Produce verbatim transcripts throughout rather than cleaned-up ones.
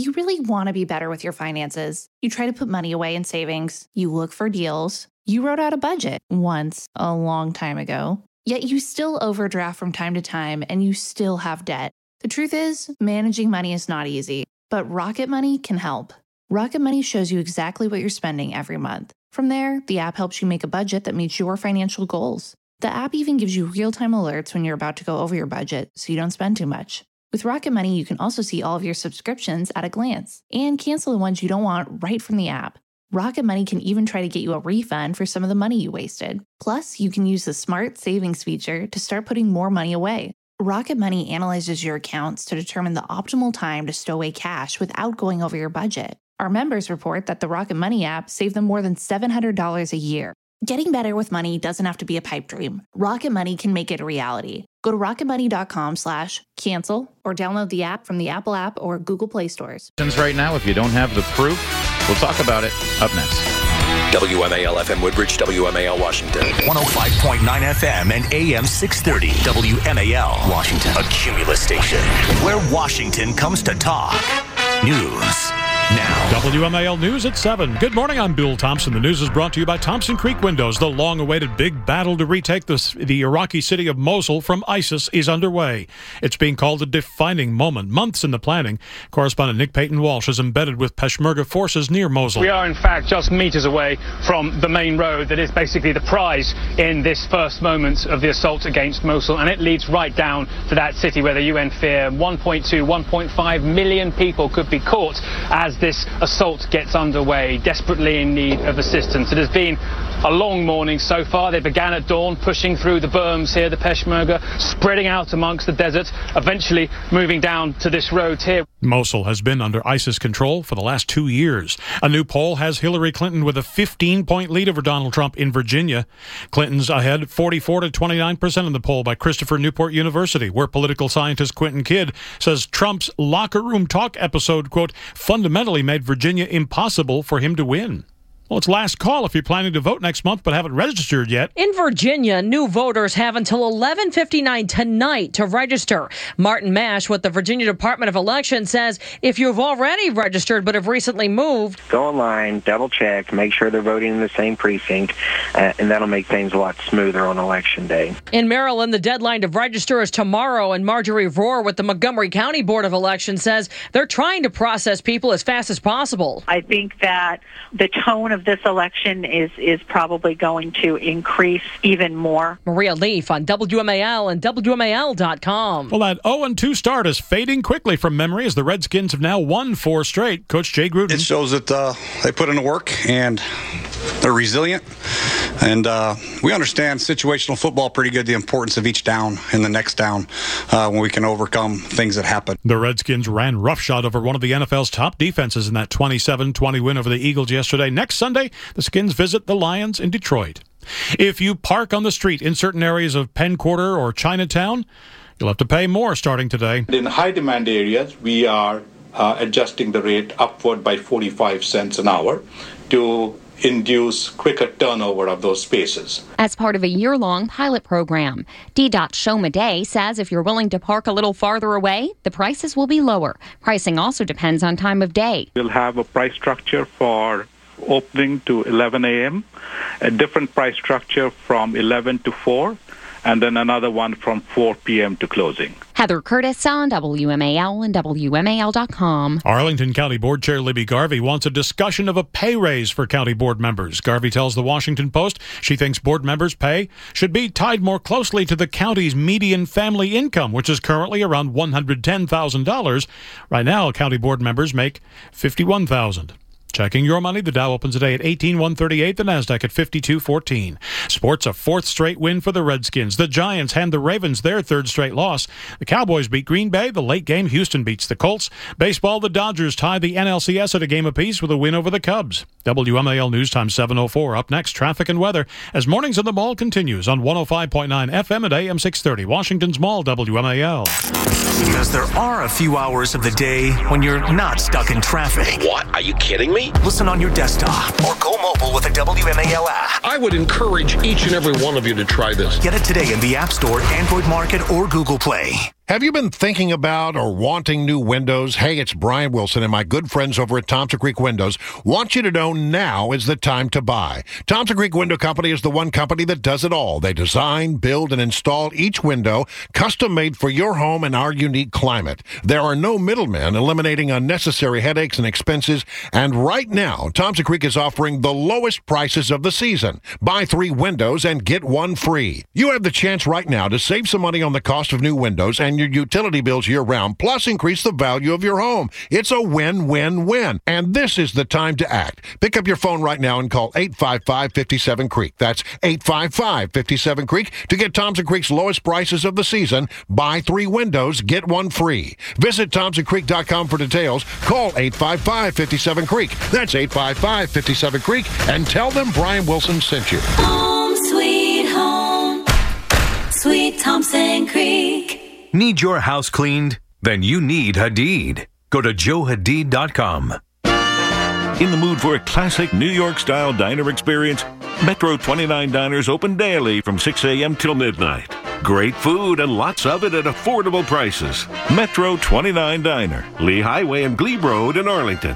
You really want to be better with your finances. You try to put money away in savings. You look for deals. You wrote out a budget once, a long time ago. Yet you still overdraft from time to time and you still have debt. The truth is, managing money is not easy, but Rocket Money can help. Rocket Money shows you exactly what you're spending every month. From there, the app helps you make a budget that meets your financial goals. The app even gives you real-time alerts when you're about to go over your budget so you don't spend too much. With Rocket Money, you can also see all of your subscriptions at a glance and cancel the ones you don't want right from the app. Rocket Money can even try to get you a refund for some of the money you wasted. Plus, you can use the Smart Savings feature to start putting more money away. Rocket Money analyzes your accounts to determine the optimal time to stow away cash without going over your budget. Our members report that the Rocket Money app saved them more than seven hundred dollars a year. Getting better with money doesn't have to be a pipe dream. Rocket Money can make it a reality. Go to rocketmoney.com slash cancel or download the app from the Apple app or Google Play stores. Right now, if you don't have the proof, we'll talk about it up next. W M A L F M Woodbridge, W M A L Washington. one oh five point nine F M and A M six thirty. W M A L Washington. A Cumulus station where Washington comes to talk. News now. W M A L News at seven. Good morning, I'm Bill Thompson. The news is brought to you by Thompson Creek Windows. The long-awaited big battle to retake the, the Iraqi city of Mosul from ISIS is underway. It's being called a defining moment. Months in the planning. Correspondent Nick Payton-Walsh is embedded with Peshmerga forces near Mosul. We are, in fact, just meters away from the main road that is basically the prize in this first moment of the assault against Mosul, and it leads right down to that city where the U N fear one point two, one point five million people could be caught as this assault gets underway, desperately in need of assistance. It has been a long morning so far. They began at dawn, pushing through the berms here, the Peshmerga, spreading out amongst the desert, eventually moving down to this road here. Mosul has been under ISIS control for the last two years. A new poll has Hillary Clinton with a fifteen-point lead over Donald Trump in Virginia. Clinton's ahead forty-four to twenty-nine percent in the poll by Christopher Newport University, where political scientist Quentin Kidd says Trump's locker room talk episode, quote, fundamentally made Virginia impossible for him to win. Well, it's last call if you're planning to vote next month but haven't registered yet. In Virginia, new voters have until eleven fifty-nine tonight to register. Martin Mash with the Virginia Department of Elections says if you've already registered but have recently moved, go online, double check, make sure they're voting in the same precinct, uh, and that'll make things a lot smoother on election day. In Maryland, the deadline to register is tomorrow, and Marjorie Rohr with the Montgomery County Board of Elections says they're trying to process people as fast as possible. I think that the tone of this election is is probably going to increase even more. Maria Leaf on W M A L and W M A L dot com. Well, that oh and two start is fading quickly from memory as the Redskins have now won four straight. Coach Jay Gruden. It shows that uh, they put in the work and they're resilient. And uh, we understand situational football pretty good, the importance of each down and the next down uh, when we can overcome things that happen. The Redskins ran roughshod over one of the N F L's top defenses in that twenty-seven twenty win over the Eagles yesterday. Next Sunday, the Skins visit the Lions in Detroit. If you park on the street in certain areas of Penn Quarter or Chinatown, you'll have to pay more starting today. In high-demand areas, we are uh, adjusting the rate upward by forty-five cents an hour to induce quicker turnover of those spaces. As part of a year-long pilot program, D DOT Shoma Day says if you're willing to park a little farther away, the prices will be lower. Pricing also depends on time of day. We'll have a price structure for opening to eleven a.m., a different price structure from eleven to four, and then another one from four p.m. to closing. Heather Curtis on W M A L and W M A L dot com. Arlington County Board Chair Libby Garvey wants a discussion of a pay raise for county board members. Garvey tells the Washington Post she thinks board members' pay should be tied more closely to the county's median family income, which is currently around one hundred ten thousand dollars. Right now, county board members make fifty-one thousand dollars. Checking your money, the Dow opens today at eighteen one thirty-eight, the Nasdaq at fifty-two fourteen. Sports, a fourth straight win for the Redskins. The Giants hand the Ravens their third straight loss. The Cowboys beat Green Bay. The late game, Houston beats the Colts. Baseball, the Dodgers tie the N L C S at a game apiece with a win over the Cubs. W M A L News Time seven oh four. Up next, traffic and weather as Mornings in the Mall continues on one oh five point nine F M at A M six thirty. Washington's Mall, W M A L. Because there are a few hours of the day when you're not stuck in traffic. What? Are you kidding me? Listen on your desktop or go mobile with the W M A L app. I would encourage each and every one of you to try this. Get it today in the App Store, Android Market, or Google Play. Have you been thinking about or wanting new windows? Hey, it's Brian Wilson and my good friends over at Thompson Creek Windows want you to know now is the time to buy. Thompson Creek Window Company is the one company that does it all. They design, build, and install each window custom-made for your home and our unique climate. There are no middlemen, eliminating unnecessary headaches and expenses. And right now, Thompson Creek is offering the lowest prices of the season. Buy three windows and get one free. You have the chance right now to save some money on the cost of new windows and your utility bills year-round, plus increase the value of your home. It's a win-win-win, and this is the time to act. Pick up your phone right now and call eight five five, five seven, Creek. That's eight five five, five seven, Creek to get Thompson Creek's lowest prices of the season. Buy three windows, get one free. Visit thompson creek dot com for details. Call eight five five, five seven, Creek. That's eight five five, five seven, Creek, and tell them Brian Wilson sent you. Home sweet home, sweet Thompson Creek. Need your house cleaned? Then you need Hadid. Go to joe hadid dot com. In the mood for a classic New York-style diner experience? Metro twenty-nine Diners open daily from six a.m. till midnight. Great food and lots of it at affordable prices. Metro twenty-nine Diner, Lee Highway and Glebe Road in Arlington.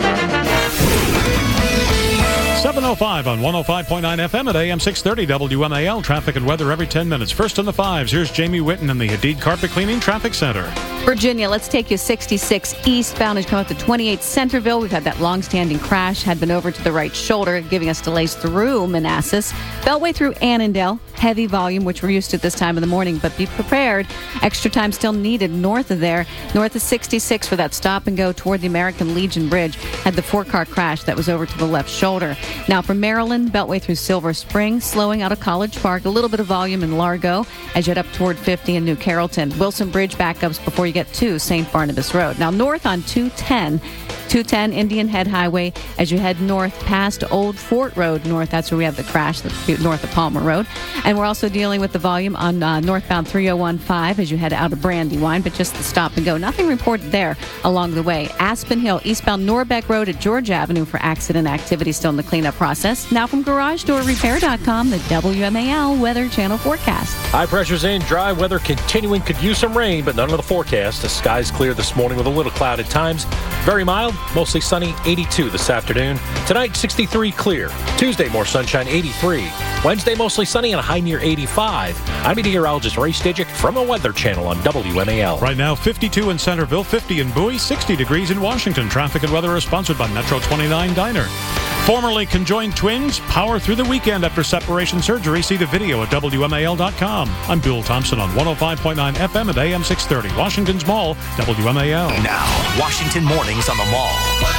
seven oh five on one oh five point nine F M at A M six thirty W M A L. Traffic and weather every ten minutes. First in the fives, here's Jamie Witten in the Hadid Carpet Cleaning Traffic Center. Virginia, let's take you sixty-six eastbound as you come up to twenty-eight Centerville. We've had that long-standing crash, had been over to the right shoulder, giving us delays through Manassas. Beltway through Annandale, heavy volume, which we're used to at this time of the morning, but be prepared. Extra time still needed north of there. North of sixty-six for that stop and go toward the American Legion Bridge. Had the four-car crash that was over to the left shoulder. Now from Maryland, Beltway through Silver Spring, slowing out of College Park. A little bit of volume in Largo as you head up toward fifty in New Carrollton. Wilson Bridge backups before you get to Saint Barnabas Road. Now north on two ten. two ten Indian Head Highway as you head north past Old Fort Road north. That's where we have the crash, that's north of Palmer Road. And we're also dealing with the volume on uh, northbound three oh one five as you head out of Brandywine, but just the stop and go. Nothing reported there along the way. Aspen Hill, eastbound Norbeck Road at George Avenue for accident activity still in the cleanup process. Now from garage door repair dot com, the W M A L Weather Channel forecast. High pressure's in, dry weather continuing, could use some rain, but none of the forecast. The skies clear this morning with a little cloud at times. Very mild, mostly sunny, eighty-two this afternoon. Tonight, sixty-three clear. Tuesday, more sunshine, eighty-three. Wednesday, mostly sunny and a high near eighty-five. I'm meteorologist Ray Stidgick from the Weather Channel on W M A L. Right now, fifty-two in Centerville, fifty in Bowie, sixty degrees in Washington. Traffic and weather is sponsored by Metro twenty-nine Diner. Formerly conjoined twins power through the weekend after separation surgery. See the video at W M A L dot com. I'm Bill Thompson on one oh five point nine F M at A M six thirty. Washington's Mall, W M A L. Now, Washington Mornings on the Mall.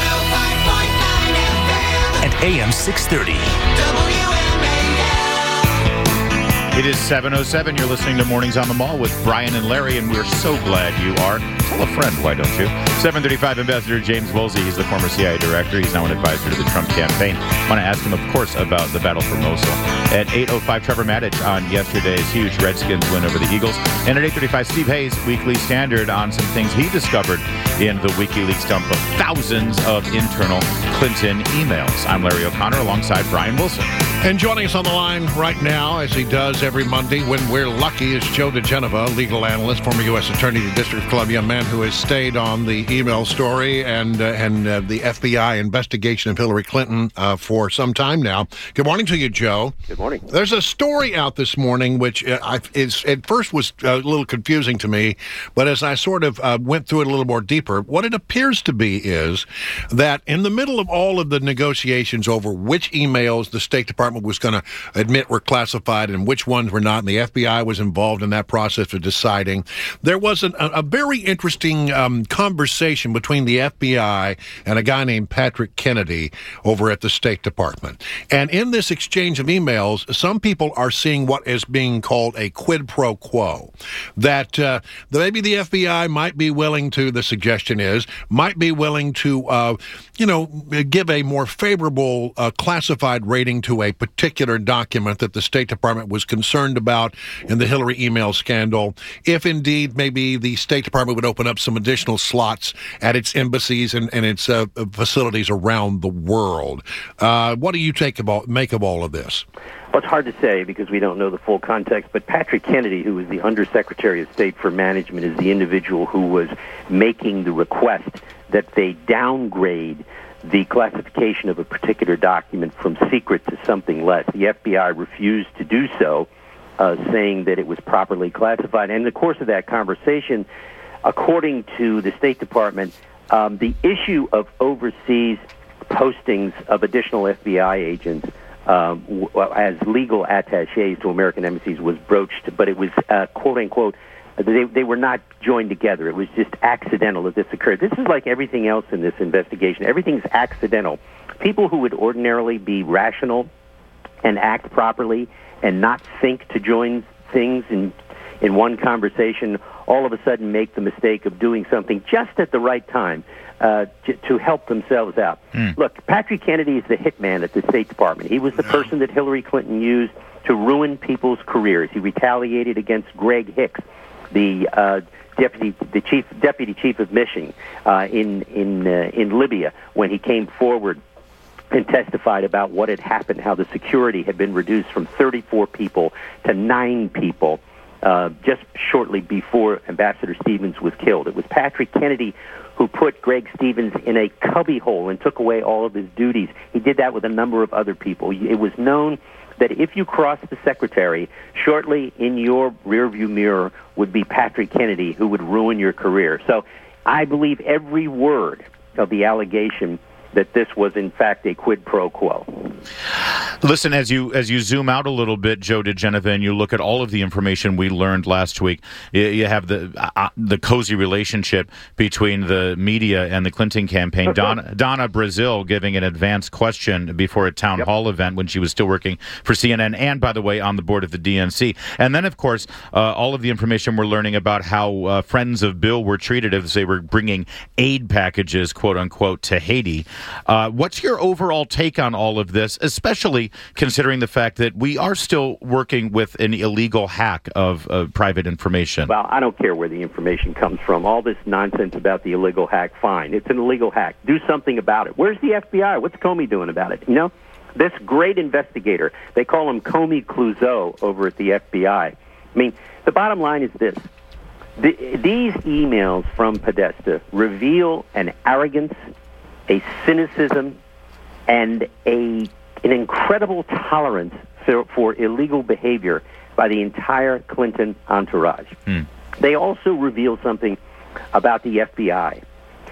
At A M six thirty. It is seven oh seven. You're listening to Mornings on the Mall with Brian and Larry, and we're so glad you are. Tell a friend, why don't you? seven thirty-five, Ambassador James Woolsey. He's the former C I A director. He's now an advisor to the Trump campaign. I want to ask him, of course, about the battle for Mosul. At eight oh five, Trevor Maddich on yesterday's huge Redskins win over the Eagles. And at eight thirty-five, Steve Hayes, Weekly Standard, on some things he discovered in the WikiLeaks dump of thousands of internal Clinton emails. I'm Larry O'Connor alongside Brian Wilson. And joining us on the line right now, as he does every Monday when we're lucky, is Joe DeGenova, legal analyst, former U S Attorney to the District of Columbia, a man who has stayed on the email story and uh, and uh, the F B I investigation of Hillary Clinton uh, for some time now. Good morning to you, Joe. Good morning. There's a story out this morning which uh, I, is, at first was a little confusing to me, but as I sort of uh, went through it a little more deeper, what it appears to be is that in the middle of all of the negotiations over which emails the State Department was going to admit were classified and which ones were not, and the F B I was involved in that process of deciding, there was an, a, a very interesting um, conversation between the F B I and a guy named Patrick Kennedy over at the State Department. And in this exchange of emails, some people are seeing what is being called a quid pro quo, that uh, maybe the F B I might be willing to, the suggestion is, might be willing to, uh, you know, give a more favorable uh, classified rating to a particular document that the State Department was concerned about in the Hillary email scandal, if indeed maybe the State Department would open up some additional slots at its embassies and, and its uh, facilities around the world. Uh, what do you take about, make of all of this? Well, it's hard to say because we don't know the full context, but Patrick Kennedy, who was the Undersecretary of State for Management, is the individual who was making the request that they downgrade the classification of a particular document from secret to something less. The F B I refused to do so, uh, saying that it was properly classified. And in the course of that conversation, according to the State Department, um, the issue of overseas postings of additional F B I agents Um, w- as legal attachés to American embassies was broached, but it was, uh, quote-unquote, they, they were not joined together. It was just accidental that this occurred. This is like everything else in this investigation. Everything's accidental. People who would ordinarily be rational and act properly and not think to join things in, in one conversation all of a sudden make the mistake of doing something just at the right time. Uh, to, to help themselves out. Mm. Look, Patrick Kennedy is the hitman at the State Department. He was the person that Hillary Clinton used to ruin people's careers. He retaliated against Greg Hicks, the uh, deputy, the chief, deputy chief of mission uh, in in uh, in Libya, when he came forward and testified about what had happened, how the security had been reduced from thirty-four people to nine people uh, just shortly before Ambassador Stevens was killed. It was Patrick Kennedy who put Greg Stevens in a cubbyhole and took away all of his duties. He did that with a number of other people. It was known that if you crossed the secretary, shortly in your rearview mirror would be Patrick Kennedy, who would ruin your career. So I believe every word of the allegation that this was, in fact, a quid pro quo. Listen, as you as you zoom out a little bit, Joe DeGeneva, and you look at all of the information we learned last week, you, you have the uh, the cozy relationship between the media and the Clinton campaign. Donna, Donna Brazil giving an advanced question before a town yep. hall event when she was still working for C N N, and, by the way, on the board of the D N C. And then, of course, uh, all of the information we're learning about how uh, friends of Bill were treated as they were bringing aid packages, quote-unquote, to Haiti. Uh, what's your overall take on all of this, especially considering the fact that we are still working with an illegal hack of uh, private information? Well, I don't care where the information comes from. All this nonsense about the illegal hack, fine. It's an illegal hack. Do something about it. Where's the F B I? What's Comey doing about it? You know, this great investigator, they call him Comey Clouseau over at the F B I. I mean, the bottom line is this. The, these emails from Podesta reveal an arrogance, a cynicism, and a an incredible tolerance for, for illegal behavior by the entire Clinton entourage. Hmm. They also reveal something about the F B I.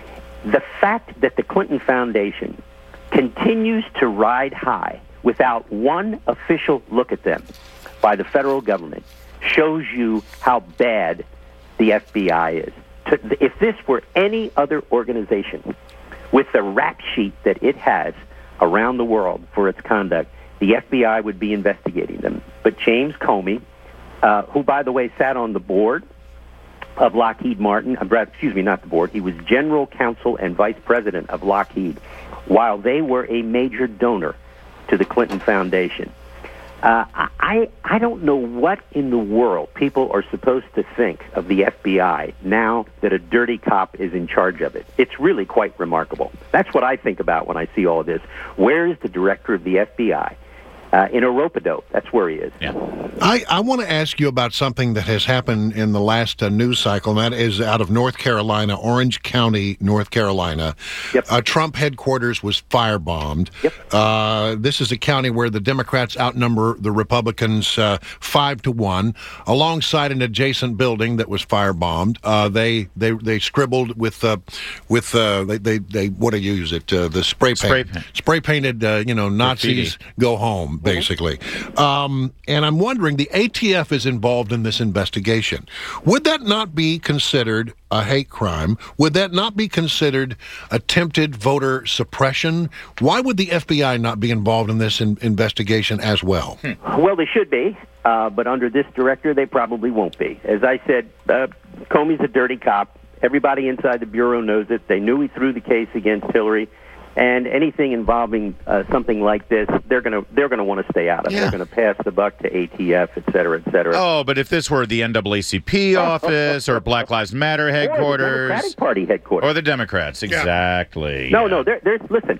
The fact that the Clinton Foundation continues to ride high without one official look at them by the federal government shows you how bad the F B I is. To, if this were any other organization with the rap sheet that it has around the world for its conduct, the F B I would be investigating them. But James Comey, uh, who, by the way, sat on the board of Lockheed Martin, uh, excuse me, not the board, he was general counsel and vice president of Lockheed, while they were a major donor to the Clinton Foundation. Uh, I I don't know what in the world people are supposed to think of the F B I now that a dirty cop is in charge of it. It's really quite remarkable. That's what I think about when I see all of this. Where is the director of the F B I? Uh, in a rope-a-dope. That's where he is. Yeah. I, I want to ask you about something that has happened in the last uh, news cycle, and that is out of North Carolina, Orange County, North Carolina. Yep. Uh, Trump headquarters was firebombed. Yep. Uh, this is a county where the Democrats outnumber the Republicans uh, five to one. Alongside an adjacent building that was firebombed, uh, they they they scribbled with uh, with uh, they, they they what do you use it uh, the spray paint spray, paint. spray painted uh, you know Nazis Graffiti. Go home. Basically. Um, and I'm wondering, the A T F is involved in this investigation. Would that not be considered a hate crime? Would that not be considered attempted voter suppression? Why would the F B I not be involved in this in- investigation as well? Hmm. Well, they should be, uh, but under this director, they probably won't be. As I said, uh, Comey's a dirty cop. Everybody inside the Bureau knows it. They knew he threw the case against Hillary. And anything involving uh, something like this, they're going to they're going to want to stay out of. Yeah. They're going to pass the buck to A T F, et cetera, et cetera. Oh, but if this were the N double A C P office or Black Lives Matter headquarters, or the Democratic Party headquarters, or the Democrats, exactly. Yeah. No, yeah. no. There, there's listen.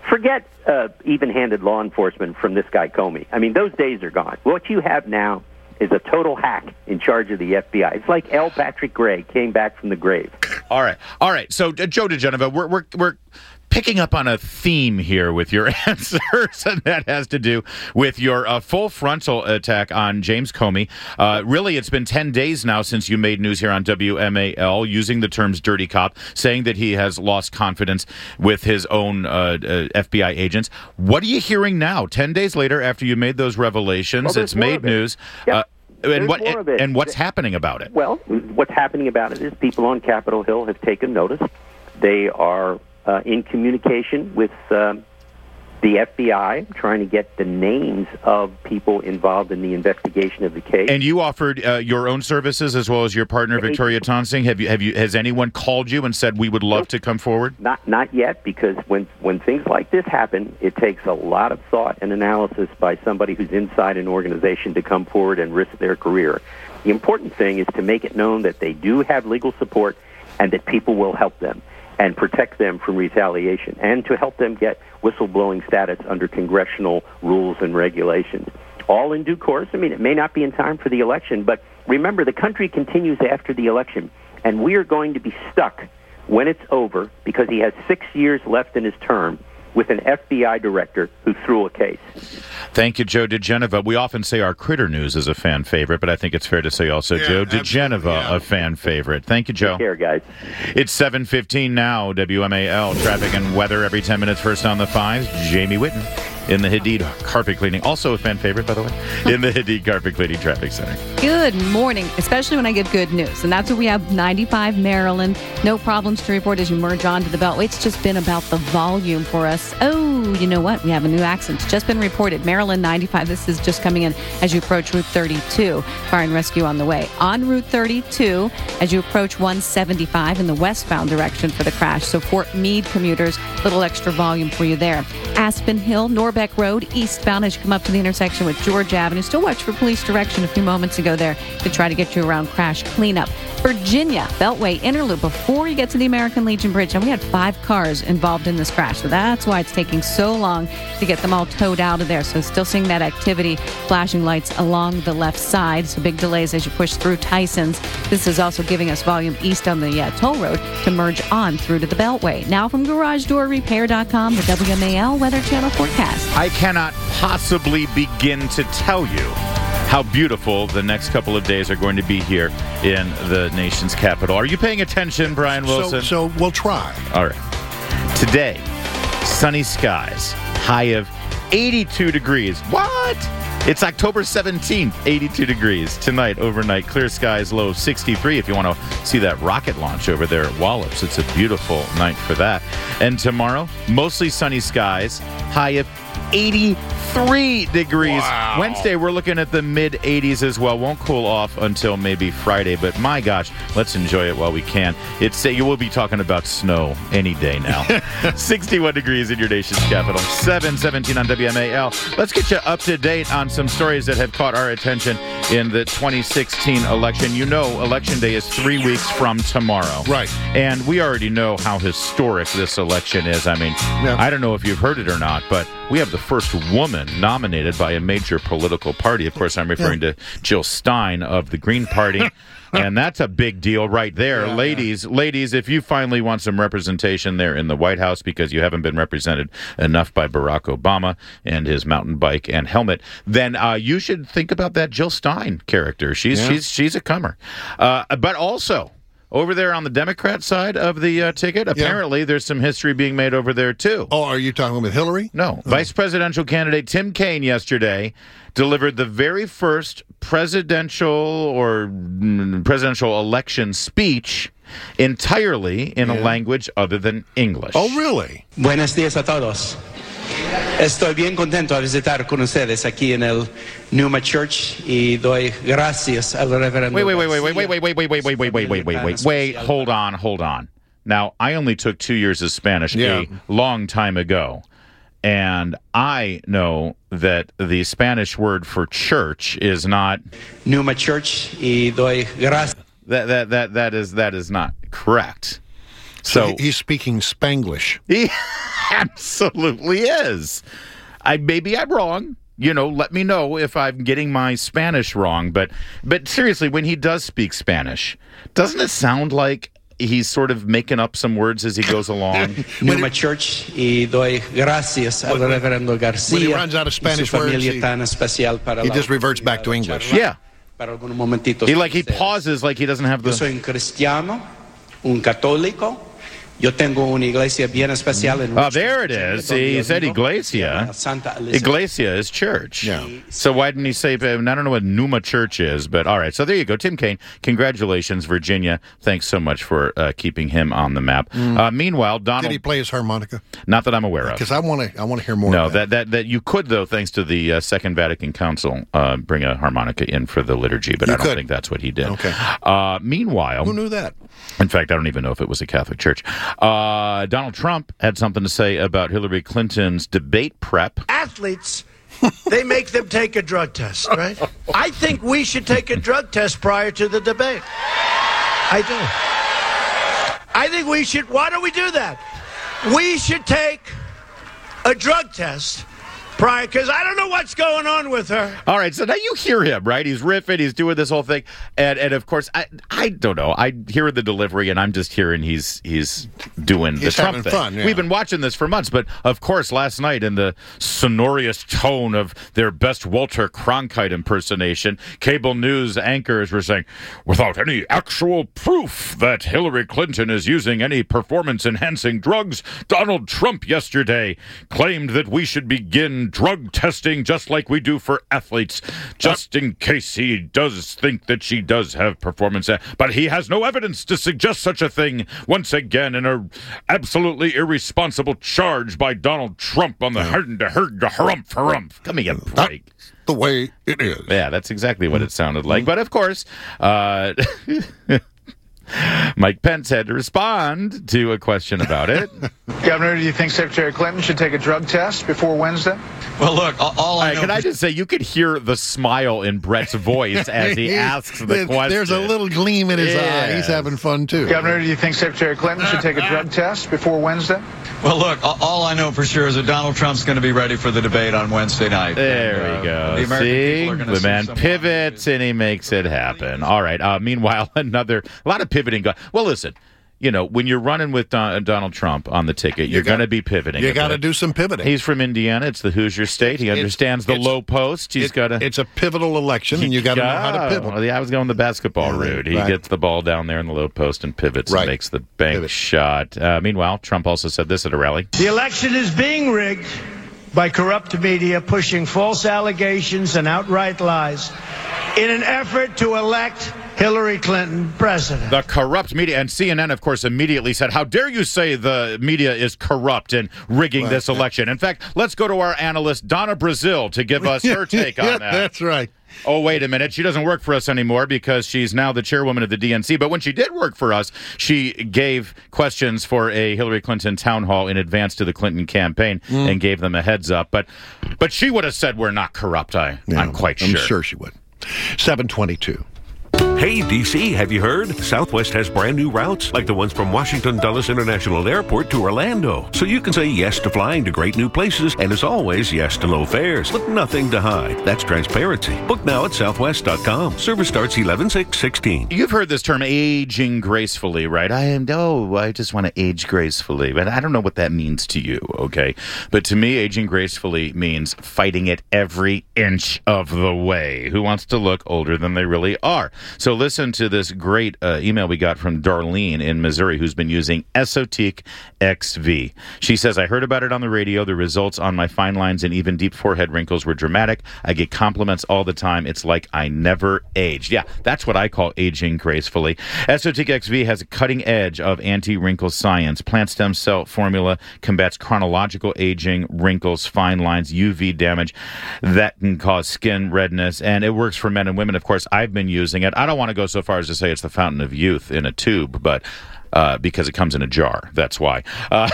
forget uh, even-handed law enforcement from this guy Comey. I mean, those days are gone. What you have now is a total hack in charge of the F B I. It's like L. Patrick Gray came back from the grave. All right. All right. So, uh, Joe DeGenova, we're, we're, we're picking up on a theme here with your answers, and that has to do with your uh, full frontal attack on James Comey. Uh, really, it's been ten days now since you made news here on W M A L using the terms dirty cop, saying that he has lost confidence with his own uh, uh, F B I agents. What are you hearing now, ten days later after you made those revelations? Well, it's made news. Yep. Uh, and There's what more of it. and what's happening about it? Well, what's happening about it is people on Capitol Hill have taken notice. They are uh, in communication with um, the F B I, trying to get the names of people involved in the investigation of the case. And you offered uh, your own services as well as your partner Victoria Tonsing. Have you? Have you? Has anyone called you and said we would love to come forward? Not, not yet, because when when things like this happen, it takes a lot of thought and analysis by somebody who's inside an organization to come forward and risk their career. The important thing is to make it known that they do have legal support and that people will help them and protect them from retaliation, and to help them get whistleblowing status under congressional rules and regulations. All in due course. I mean, it may not be in time for the election, but remember, the country continues after the election, and we are going to be stuck when it's over, because he has six years left in his term, with an F B I director who threw a case. Thank you, Joe DeGenova. We often say our Critter News is a fan favorite, but I think it's fair to say also Yeah, Joe DeGenova, yeah. a fan favorite. Thank you, Joe. Take care, guys. It's seven fifteen now, W M A L. Traffic and weather every ten minutes, first on the fives. Jamie Whitten in the Hadid Carpet Cleaning. Also a fan favorite, by the way, in the Hadid Carpet Cleaning Traffic Center. Good morning, especially when I give good news. And that's what we have. ninety-five Maryland. No problems to report as you merge onto the Beltway. It's just been about the volume for us. Oh, you know what? We have a new accident. It's just been reported. Maryland ninety-five. This is just coming in as you approach Route thirty-two. Fire and rescue on the way. On Route thirty-two, as you approach one seventy-five in the westbound direction for the crash. So Fort Meade commuters, little extra volume for you there. Aspen Hill, Norbeck Road, eastbound as you come up to the intersection with George Avenue. Still watch for police direction a few moments ago there to try to get you around crash cleanup. Virginia, Beltway Interloop before you get to the American Legion Bridge. And we had five cars involved in this crash. So that's why it's taking so long to get them all towed out of there. So still seeing that activity, flashing lights along the left side. So big delays as you push through Tyson's. This is also giving us volume east on the uh, toll road to merge on through to the Beltway. Now from Garage Door Repair dot com, the W M A L Weather Channel forecast. I cannot possibly begin to tell you how beautiful the next couple of days are going to be here in the nation's capital. Are you paying attention, Brian Wilson? So, so we'll try. All right. Today, sunny skies, high of eighty-two degrees. What? It's October seventeenth, eighty-two degrees. Tonight, overnight, clear skies, low sixty-three. If you want to see that rocket launch over there at Wallops, it's a beautiful night for that. And tomorrow, mostly sunny skies, high of eighty-three degrees. Wow. Wednesday, we're looking at the mid eighties as well. Won't cool off until maybe Friday, but my gosh, let's enjoy it while we can. It's uh, you will be talking about snow any day now. sixty-one degrees in your nation's capital. seven seventeen on W M A L. Let's get you up to date on some stories that have caught our attention in the twenty sixteen election. You know, Election Day is three weeks from tomorrow. Right. And we already know how historic this election is. I mean, Yeah. I don't know if you've heard it or not, but we have the first woman nominated by a major political party. Of course, I'm referring to Jill Stein of the Green Party. And that's a big deal right there. Yeah, ladies, ladies, if you finally want some representation there in the White House because you haven't been represented enough by Barack Obama and his mountain bike and helmet, then uh, you should think about that Jill Stein character. She's Yeah. she's she's a comer. Uh, but also, over there on the Democrat side of the uh, ticket, apparently there's some history being made over there, too. Oh, are you talking with Hillary? No. Vice presidential candidate Tim Kaine yesterday delivered the very first presidential or mm, presidential election speech entirely in a language other than English. Oh, really? Buenos días a todos. Estoy bien contento de visitar con ustedes aquí en el Numa Church y doy gracias al reverendo. Wait, wait, wait, wait, wait, wait, wait, wait, wait, wait, wait, wait, wait, wait, wait, wait, wait, hold on, hold on. Now, I only took two years of Spanish Yeah. a long time ago, and I know that the Spanish word for church is not Numa Church y doy gracias. that that that that is that is not correct. So So he's speaking Spanglish. he, absolutely is. I maybe I'm wrong. You know, let me know if I'm getting my Spanish wrong. But but seriously, when he does speak Spanish, doesn't it sound like he's sort of making up some words as he goes along? Numa Church y doy gracias al Reverendo Garcia. When he runs out of Spanish words, he, tan especial para he la just reverts back to English. Yeah. Para algunos momentitos. He like he pauses like he doesn't have the. Yo soy un cristiano, un católico. Yo tengo una iglesia bien especial en Oh, there it is. He said Iglesia. Iglesia is church. Yeah. So why didn't he say, I don't know what Numa Church is, but all right. So there you go. Tim Kaine, congratulations, Virginia. Thanks so much for uh, keeping him on the map. Mm. Uh, meanwhile, Donald... Did he play his harmonica? Not that I'm aware of. Because I want to I want to hear more No, of that. that, that, that you could, though, thanks to the uh, Second Vatican Council, uh, bring a harmonica in for the liturgy, but You I don't could. think that's what he did. Okay. Uh, meanwhile... Who knew that? In fact, I don't even know if it was a Catholic church. Uh, Donald Trump had something to say about Hillary Clinton's debate prep. Athletes, they make them take a drug test, right? I think we should take a drug test prior to the debate. I do. I think we should. Why don't we do that? We should take a drug test prior, because I don't know what's going on with her. All right, so now you hear him, right? He's riffing, he's doing this whole thing, and and of course, I I don't know. I hear the delivery, and I'm just hearing he's he's doing He's the Trump having thing. fun, yeah. We've been watching this for months, but of course, last night in the sonorous tone of their best Walter Cronkite impersonation, cable news anchors were saying, without any actual proof that Hillary Clinton is using any performance-enhancing drugs, Donald Trump yesterday claimed that we should begin drug testing just like we do for athletes, just in case he does think that she does have performance. But he has no evidence to suggest such a thing. Once again, in a absolutely irresponsible charge by Donald Trump on the herd to herd to harumph harumph. Come here, break. The way it is. Yeah, that's exactly what it sounded like. But of course, uh, Mike Pence had to respond to a question about it. Governor, do you think Secretary Clinton should take a drug test before Wednesday? Well, look, all, all I right, know... Can I just say, you could hear the smile in Brett's voice as he asks the There's- question. There's a little gleam in his eye. Yes. He's having fun, too. Governor, do you think Secretary Clinton should take a drug test before Wednesday? Well, look, all, all I know for sure is that Donald Trump's going to be ready for the debate on Wednesday night. There And, we uh, go. The American See? people are gonna The see man someone- pivots and he makes it happen. All right. Uh, meanwhile, another, a lot of pivoting. Go- well, listen, you know, when you're running with Don, Donald Trump on the ticket, you're got- going to be pivoting. You a got to bit. do some pivoting. He's from Indiana. It's the Hoosier state. He It's- understands the it's- low post. He's it- got to. It's a pivotal election, and you got to know how to pivot. Well, yeah, I was going the basketball route. He right. gets the ball down there in the low post and pivots Right. and makes the bank Pivot. shot. Uh, meanwhile, Trump also said this at a rally. The election is being rigged by corrupt media pushing false allegations and outright lies in an effort to elect Hillary Clinton president. The corrupt media, and C N N, of course, immediately said, how dare you say the media is corrupt and rigging Right. this election? In fact, let's go to our analyst, Donna Brazil, to give us her take on Yeah, that. That's right. Oh, wait a minute. She doesn't work for us anymore because she's now the chairwoman of the D N C. But when she did work for us, she gave questions for a Hillary Clinton town hall in advance to the Clinton campaign Mm. and gave them a heads up. But but she would have said we're not corrupt. I, I'm quite I'm sure. sure she would. seven twenty-two. Hey, D C, have you heard? Southwest has brand new routes, like the ones from Washington Dulles International Airport to Orlando. So you can say yes to flying to great new places, and as always, yes to low fares, with nothing to hide. That's transparency. Book now at southwest dot com. Service starts eleven six sixteen. You've heard this term aging gracefully, right? I am, oh, I just want to age gracefully. But I don't know what that means to you, okay? But to me, aging gracefully means fighting it every inch of the way. Who wants to look older than they really are? So listen to this great uh, email we got from Darlene in Missouri, who's been using Esotique X V. She says, I heard about it on the radio. The results on my fine lines and even deep forehead wrinkles were dramatic. I get compliments all the time. It's like I never aged. Yeah, that's what I call aging gracefully. Esotique X V has a cutting edge of anti-wrinkle science. Plant stem cell formula combats chronological aging, wrinkles, fine lines, U V damage that can cause skin redness, and it works for men and women. Of course, I've been using it. I don't want to go so far as to say it's the fountain of youth in a tube, but uh, because it comes in a jar, that's why. Uh,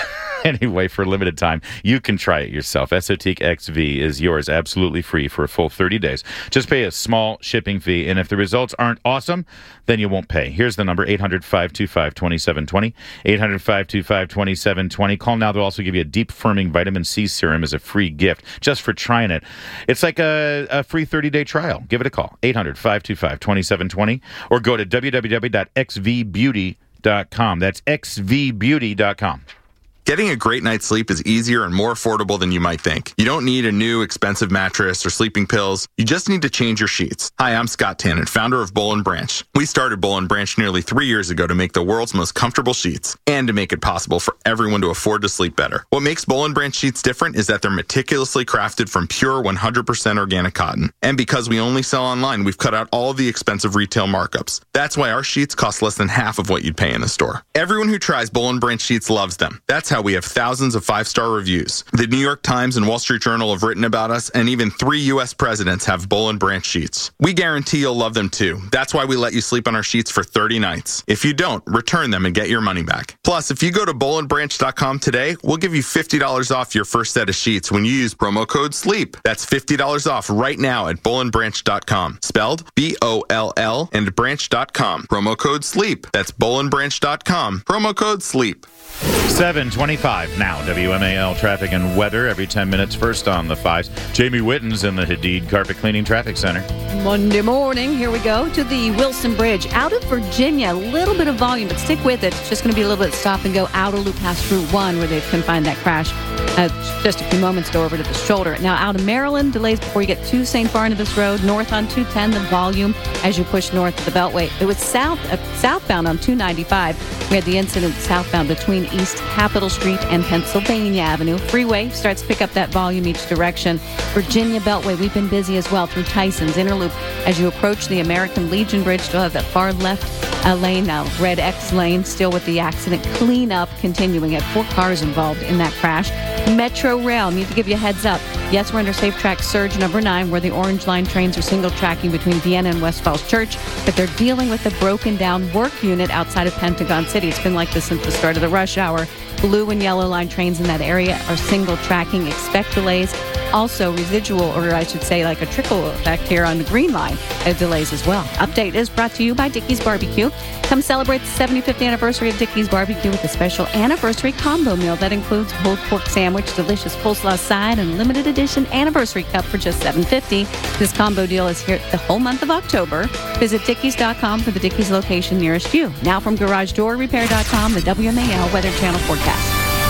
Anyway, for a limited time, you can try it yourself. Esotique X V is yours absolutely free for a full thirty days. Just pay a small shipping fee, and if the results aren't awesome, then you won't pay. Here's the number, eight hundred, five two five, two seven two zero, eight hundred, five two five, two seven two zero. Call now. They'll also give you a deep firming vitamin C serum as a free gift just for trying it. It's like a, a free thirty-day trial. Give it a call, eight hundred, five two five, two seven two zero, or go to w w w dot x v beauty dot com. That's x v beauty dot com. Getting a great night's sleep is easier and more affordable than you might think. You don't need a new expensive mattress or sleeping pills. You just need to change your sheets. Hi, I'm Scott Tannen, founder of Boll and Branch. We started Boll and Branch nearly three years ago to make the world's most comfortable sheets and to make it possible for everyone to afford to sleep better. What makes Boll and Branch sheets different is that they're meticulously crafted from pure one hundred percent organic cotton. And because we only sell online, we've cut out all of the expensive retail markups. That's why our sheets cost less than half of what you'd pay in the store. Everyone who tries Boll and Branch sheets loves them. That's how we have thousands of five-star reviews. The New York Times and Wall Street Journal have written about us, and even three U S presidents have Boll and Branch sheets. We guarantee you'll love them too. That's why we let you sleep on our sheets for thirty nights. If you don't, return them and get your money back. Plus, if you go to boll and branch dot com today, we'll give you fifty dollars off your first set of sheets when you use promo code SLEEP. That's fifty dollars off right now at boll and branch dot com. Spelled B O L L and branch dot com. Promo code SLEEP. That's boll and branch dot com. Promo code SLEEP. seven twenty-five now. W M A L traffic and weather every ten minutes. First on the fives, Jamie Witten's in the Hadid Carpet Cleaning Traffic Center. Monday morning, here we go to the Wilson Bridge out of Virginia. A little bit of volume, but stick with it. It's just going to be a little bit stop and go outer loop past Route one where they've confined that crash. Uh, just a few moments ago over to the shoulder. Now out of Maryland, delays before you get to Saint Barnabas Road. North on two ten, the volume as you push north of the Beltway. It was south uh, southbound on two ninety-five. We had the incident southbound between East Capitol Street and Pennsylvania Avenue. Freeway starts to pick up that volume each direction. Virginia Beltway, we've been busy as well through Tyson's Interloop. As you approach the American Legion Bridge, still have that far left uh, lane now, red X lane, still with the accident cleanup continuing. Had four cars involved in that crash. Metro Rail, need to give you a heads up. Yes, we're under Safe Track Surge number nine, where the Orange Line trains are single tracking between Vienna and West Falls Church, but they're dealing with a broken down work unit outside of Pentagon City. It's been like this since the start of the rush hour. Blue and yellow line trains in that area are single tracking. Expect delays. Also residual, or I should say like a trickle effect here on the green line of delays as well. Update is brought to you by Dickey's Barbecue. Come celebrate the seventy-fifth anniversary of Dickey's Barbecue with a special anniversary combo meal that includes pulled pork sandwich, delicious coleslaw side, and limited edition anniversary cup for just seven fifty. This combo deal is here the whole month of October. Visit dickeys dot com for the Dickey's location nearest you. Now from garage door repair dot com, the W M A L Weather Channel forecast.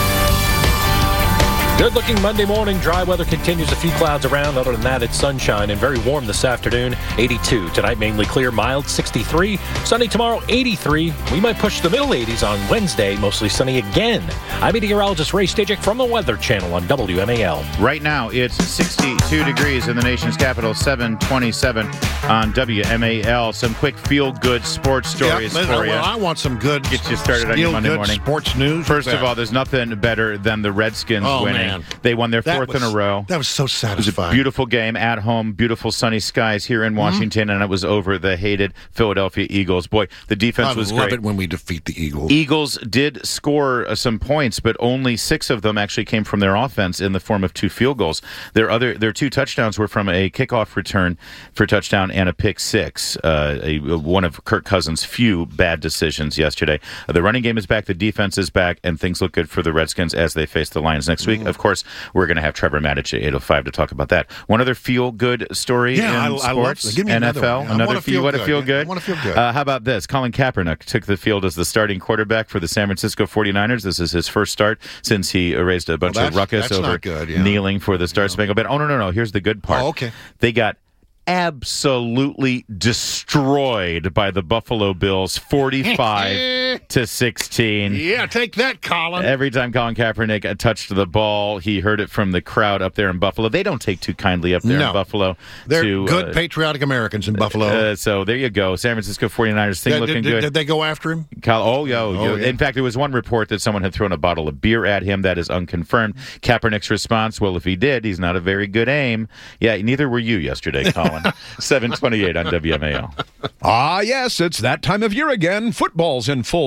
Good-looking Monday morning. Dry weather continues. A few clouds around. Other than that, it's sunshine and very warm this afternoon. eighty-two. Tonight, mainly clear, mild, sixty-three. Sunny tomorrow, eighty-three. We might push the middle eighties on Wednesday. Mostly sunny again. I'm meteorologist Ray Stijik from the Weather Channel on W M A L. Right now, it's sixty-two degrees in the nation's capital, seven twenty-seven on W M A L. Some quick feel-good sports stories yep, for you. Well, I want some good, get you started on your Monday morning sports news. First of all, there's nothing better than the Redskins oh, winning. Man. They won their that fourth was, in a row. That was so satisfying. It was a beautiful game at home, beautiful sunny skies here in Washington, mm-hmm. and it was over the hated Philadelphia Eagles. Boy, the defense I was love great. it when we defeat the Eagles. Eagles did score uh, some points, but only six of them actually came from their offense in the form of two field goals. Their other, their two touchdowns were from a kickoff return for touchdown and a pick six. Uh, a, one of Kirk Cousins' few bad decisions yesterday. Uh, the running game is back, the defense is back, and things look good for the Redskins as they face the Lions next week. Mm. Of course, we're going to have Trevor Maddich at eight oh five to talk about that. One other feel-good story yeah, in I, sports, I love, give me N F L. Another, another feel, what a feel good. I want to feel good. Uh, how about this? Colin Kaepernick took the field as the starting quarterback for the San Francisco forty-niners. This is his first start since he raised a bunch well, of ruckus over good, yeah. kneeling for the Star Spangled Banner. Oh, no, no, no. Here's the good part. Oh, okay. They got absolutely destroyed by the Buffalo Bills, forty-five to sixteen. Yeah, take that, Colin. Every time Colin Kaepernick touched the ball, he heard it from the crowd up there in Buffalo. They don't take too kindly up there no. in Buffalo. They're to, good, uh, patriotic Americans in Buffalo. Uh, so there you go. San Francisco forty-niners thing yeah, looking did, good. Did they go after him? Cal- oh, yo, yo. Oh, yeah. In fact, there was one report that someone had thrown a bottle of beer at him. That is unconfirmed. Kaepernick's response, well, if he did, he's not a very good aim. Yeah, neither were you yesterday, Colin. seven twenty-eight on W M A L. Ah, yes, it's that time of year again. Football's in full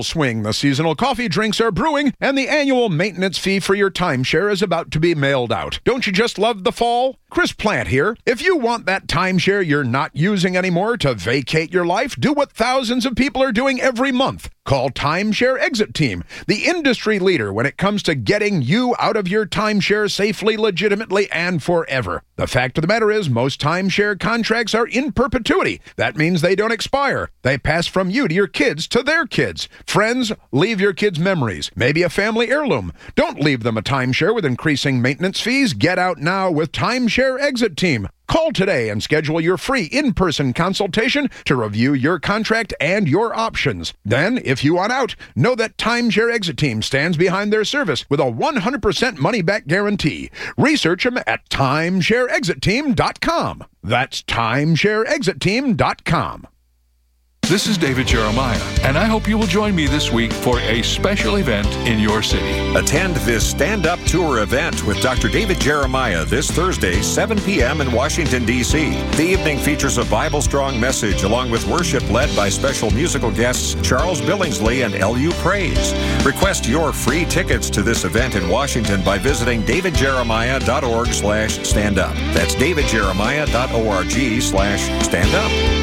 swing. The seasonal coffee drinks are brewing, and the annual maintenance fee for your timeshare is about to be mailed out. Don't you just love the fall? Chris Plant here. If you want that timeshare you're not using anymore to vacate your life, do what thousands of people are doing every month. Call Timeshare Exit Team, the industry leader when it comes to getting you out of your timeshare safely, legitimately, and forever. The fact of the matter is, most timeshare contracts are in perpetuity. That means they don't expire. They pass from you to your kids to their kids. Friends, leave your kids memories, maybe a family heirloom. Don't leave them a timeshare with increasing maintenance fees. Get out now with Timeshare Exit Team. Call today and schedule your free in-person consultation to review your contract and your options. Then, if you want out, know that Timeshare Exit Team stands behind their service with a one hundred percent money-back guarantee. Research them at timeshare exit team dot com. That's timeshare exit team dot com. This is David Jeremiah, and I hope you will join me this week for a special event in your city. Attend this stand-up tour event with Doctor David Jeremiah this Thursday, seven p.m. in Washington, D C The evening features a Bible-strong message along with worship led by special musical guests Charles Billingsley and L U Praise. Request your free tickets to this event in Washington by visiting david jeremiah dot org slash stand up. That's david jeremiah dot org slash stand up.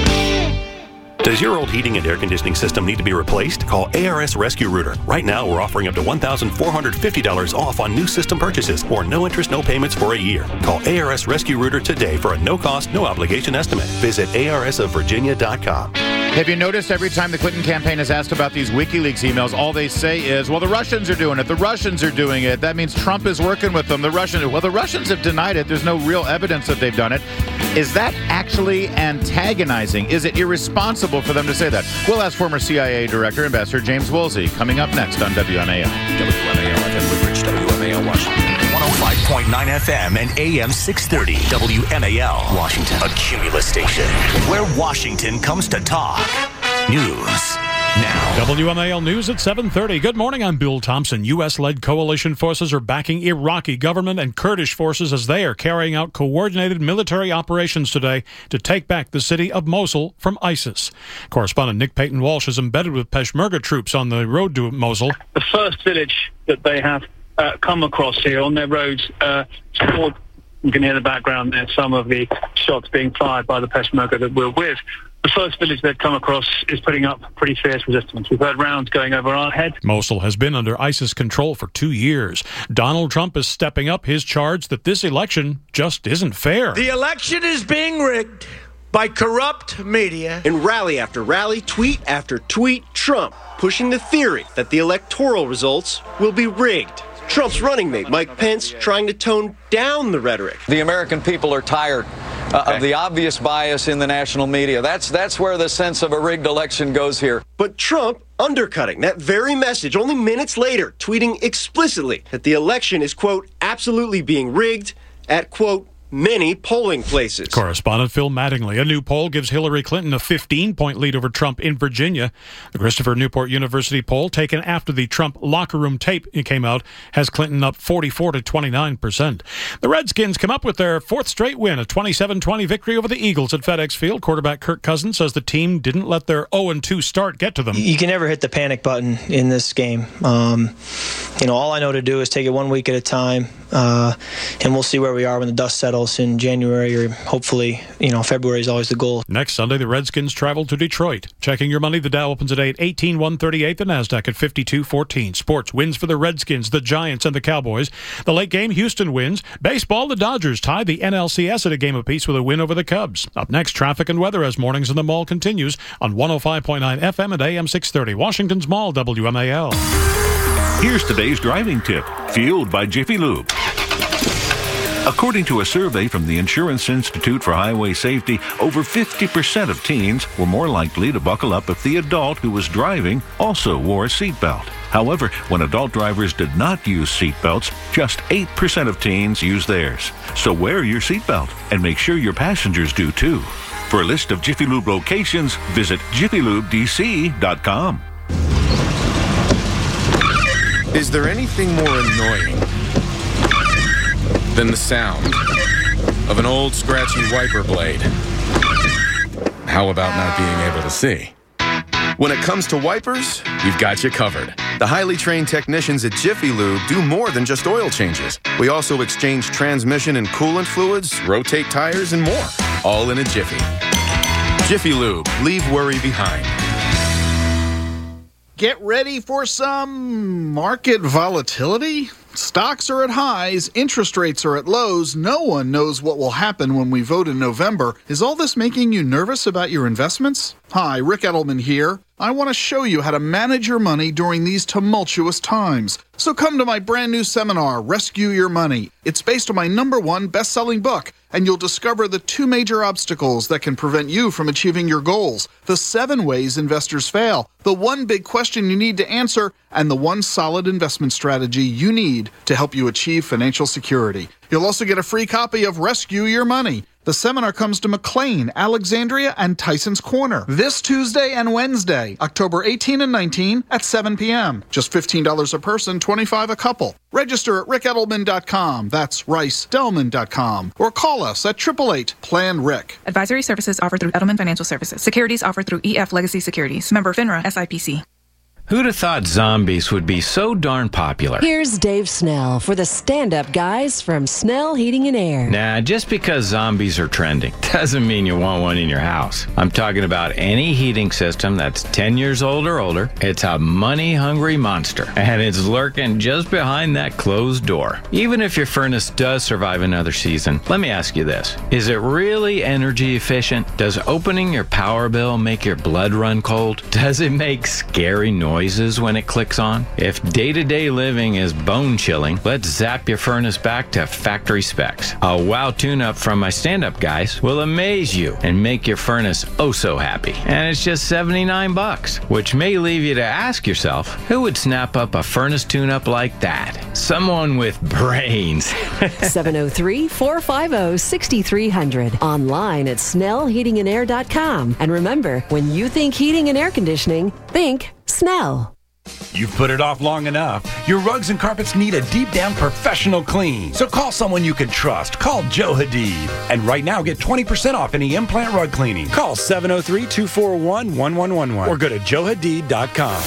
Does your old heating and air conditioning system need to be replaced? Call A R S Rescue Rooter. Right now, we're offering up to one thousand four hundred fifty dollars off on new system purchases or no interest, no payments for a year. Call A R S Rescue Rooter today for a no-cost, no-obligation estimate. Visit A R S of Virginia dot com. Have you noticed every time the Clinton campaign is asked about these WikiLeaks emails, all they say is, well, the Russians are doing it. The Russians are doing it. That means Trump is working with them. The Russians, well, the Russians have denied it. There's no real evidence that they've done it. Is that actually antagonizing? Is it irresponsible for them to say that? We'll ask former C I A Director, Ambassador James Woolsey, coming up next on W M A L. W M A L F M Woodbridge, W M A L Washington. one oh five point nine F M and A M six thirty W M A L Washington, a Cumulus station where Washington comes to talk. News now. W M A L News at seven thirty. Good morning, I'm Bill Thompson. U S-led coalition forces are backing Iraqi government and Kurdish forces as they are carrying out coordinated military operations today to take back the city of Mosul from ISIS. Correspondent Nick Payton-Walsh is embedded with Peshmerga troops on the road to Mosul. The first village that they have uh, come across here on their roads uh, toward, you can hear the background there, some of the shots being fired by the Peshmerga that we're with. The first village they've come across is putting up pretty fierce resistance. We've heard rounds going over our head. Mosul has been under ISIS control for two years. Donald Trump is stepping up his charge that this election just isn't fair. The election is being rigged by corrupt media. In rally after rally, tweet after tweet, Trump pushing the theory that the electoral results will be rigged. Trump's running mate, Mike Pence, trying to tone down the rhetoric. The American people are tired uh, okay. of the obvious bias in the national media. That's that's where the sense of a rigged election goes here. But Trump undercutting that very message only minutes later, tweeting explicitly that the election is, quote, absolutely being rigged at, quote, many polling places. Correspondent Phil Mattingly. A new poll gives Hillary Clinton a fifteen-point lead over Trump in Virginia. The Christopher Newport University poll, taken after the Trump locker room tape came out, has Clinton up forty-four to twenty-nine percent. The Redskins come up with their fourth straight win, a twenty-seven twenty victory over the Eagles at FedEx Field. Quarterback Kirk Cousins says the team didn't let their oh and two start get to them. You can never hit the panic button in this game. Um, you know, all I know to do is take it one week at a time, uh, and we'll see where we are when the dust settles in January, or hopefully, you know, February is always the goal. Next Sunday, the Redskins travel to Detroit. Checking your money, the Dow opens today at eighteen one thirty-eight, the NASDAQ at fifty-two fourteen. Sports wins for the Redskins, the Giants, and the Cowboys. The late game, Houston wins. Baseball, the Dodgers tied the N L C S at a game apiece with a win over the Cubs. Up next, traffic and weather as Mornings in the Mall continues on one oh five point nine F M and A M six thirty. Washington's Mall, W M A L. Here's today's driving tip, fueled by Jiffy Lube. According to a survey from the Insurance Institute for Highway Safety, over fifty percent of teens were more likely to buckle up if the adult who was driving also wore a seatbelt. However, when adult drivers did not use seatbelts, just eight percent of teens used theirs. So wear your seatbelt and make sure your passengers do too. For a list of Jiffy Lube locations, visit jiffy lube d c dot com. Is there anything more annoying than the sound of an old scratchy wiper blade? How about not being able to see? When it comes to wipers, we've got you covered. The highly trained technicians at Jiffy Lube do more than just oil changes. We also exchange transmission and coolant fluids, rotate tires, and more. All in a jiffy. Jiffy Lube. Leave worry behind. Get ready for some market volatility. Stocks are at highs, interest rates are at lows, no one knows what will happen when we vote in November. Is all this making you nervous about your investments? Hi, Rick Edelman here. I want to show you how to manage your money during these tumultuous times. So come to my brand new seminar, Rescue Your Money. It's based on my number one best-selling book, and you'll discover the two major obstacles that can prevent you from achieving your goals, the seven ways investors fail, the one big question you need to answer, and the one solid investment strategy you need to help you achieve financial security. You'll also get a free copy of Rescue Your Money. The seminar comes to McLean, Alexandria, and Tyson's Corner this Tuesday and Wednesday, October eighteenth and nineteenth at seven p.m. Just fifteen dollars a person, twenty-five dollars a couple. Register at rick edelman dot com. That's rice delman dot com. Or call us at eight eight eight, plan rick. Advisory services offered through Edelman Financial Services. Securities offered through E F Legacy Securities. Member FINRA S I P C. Who'd have thought zombies would be so darn popular? Here's Dave Snell for the stand-up guys from Snell Heating and Air. Nah, just because zombies are trending doesn't mean you want one in your house. I'm talking about any heating system that's ten years old or older. It's a money-hungry monster, and it's lurking just behind that closed door. Even if your furnace does survive another season, let me ask you this. Is it really energy efficient? Does opening your power bill make your blood run cold? Does it make scary noises when it clicks on? If day-to-day living is bone-chilling, let's zap your furnace back to factory specs. A wow tune-up from my stand-up guys will amaze you and make your furnace oh so happy. And it's just seventy-nine bucks, which may leave you to ask yourself, who would snap up a furnace tune-up like that? Someone with brains. seven oh three, four five oh, six three zero zero. Online at snell heating and air dot com. And remember, when you think heating and air conditioning, think Snell. You've put it off long enough. Your rugs and carpets need a deep-down professional clean. So call someone you can trust. Call Joe Hadid. And right now, get twenty percent off any implant rug cleaning. Call seven oh three, two four one, one one one one or go to joe hadid dot com.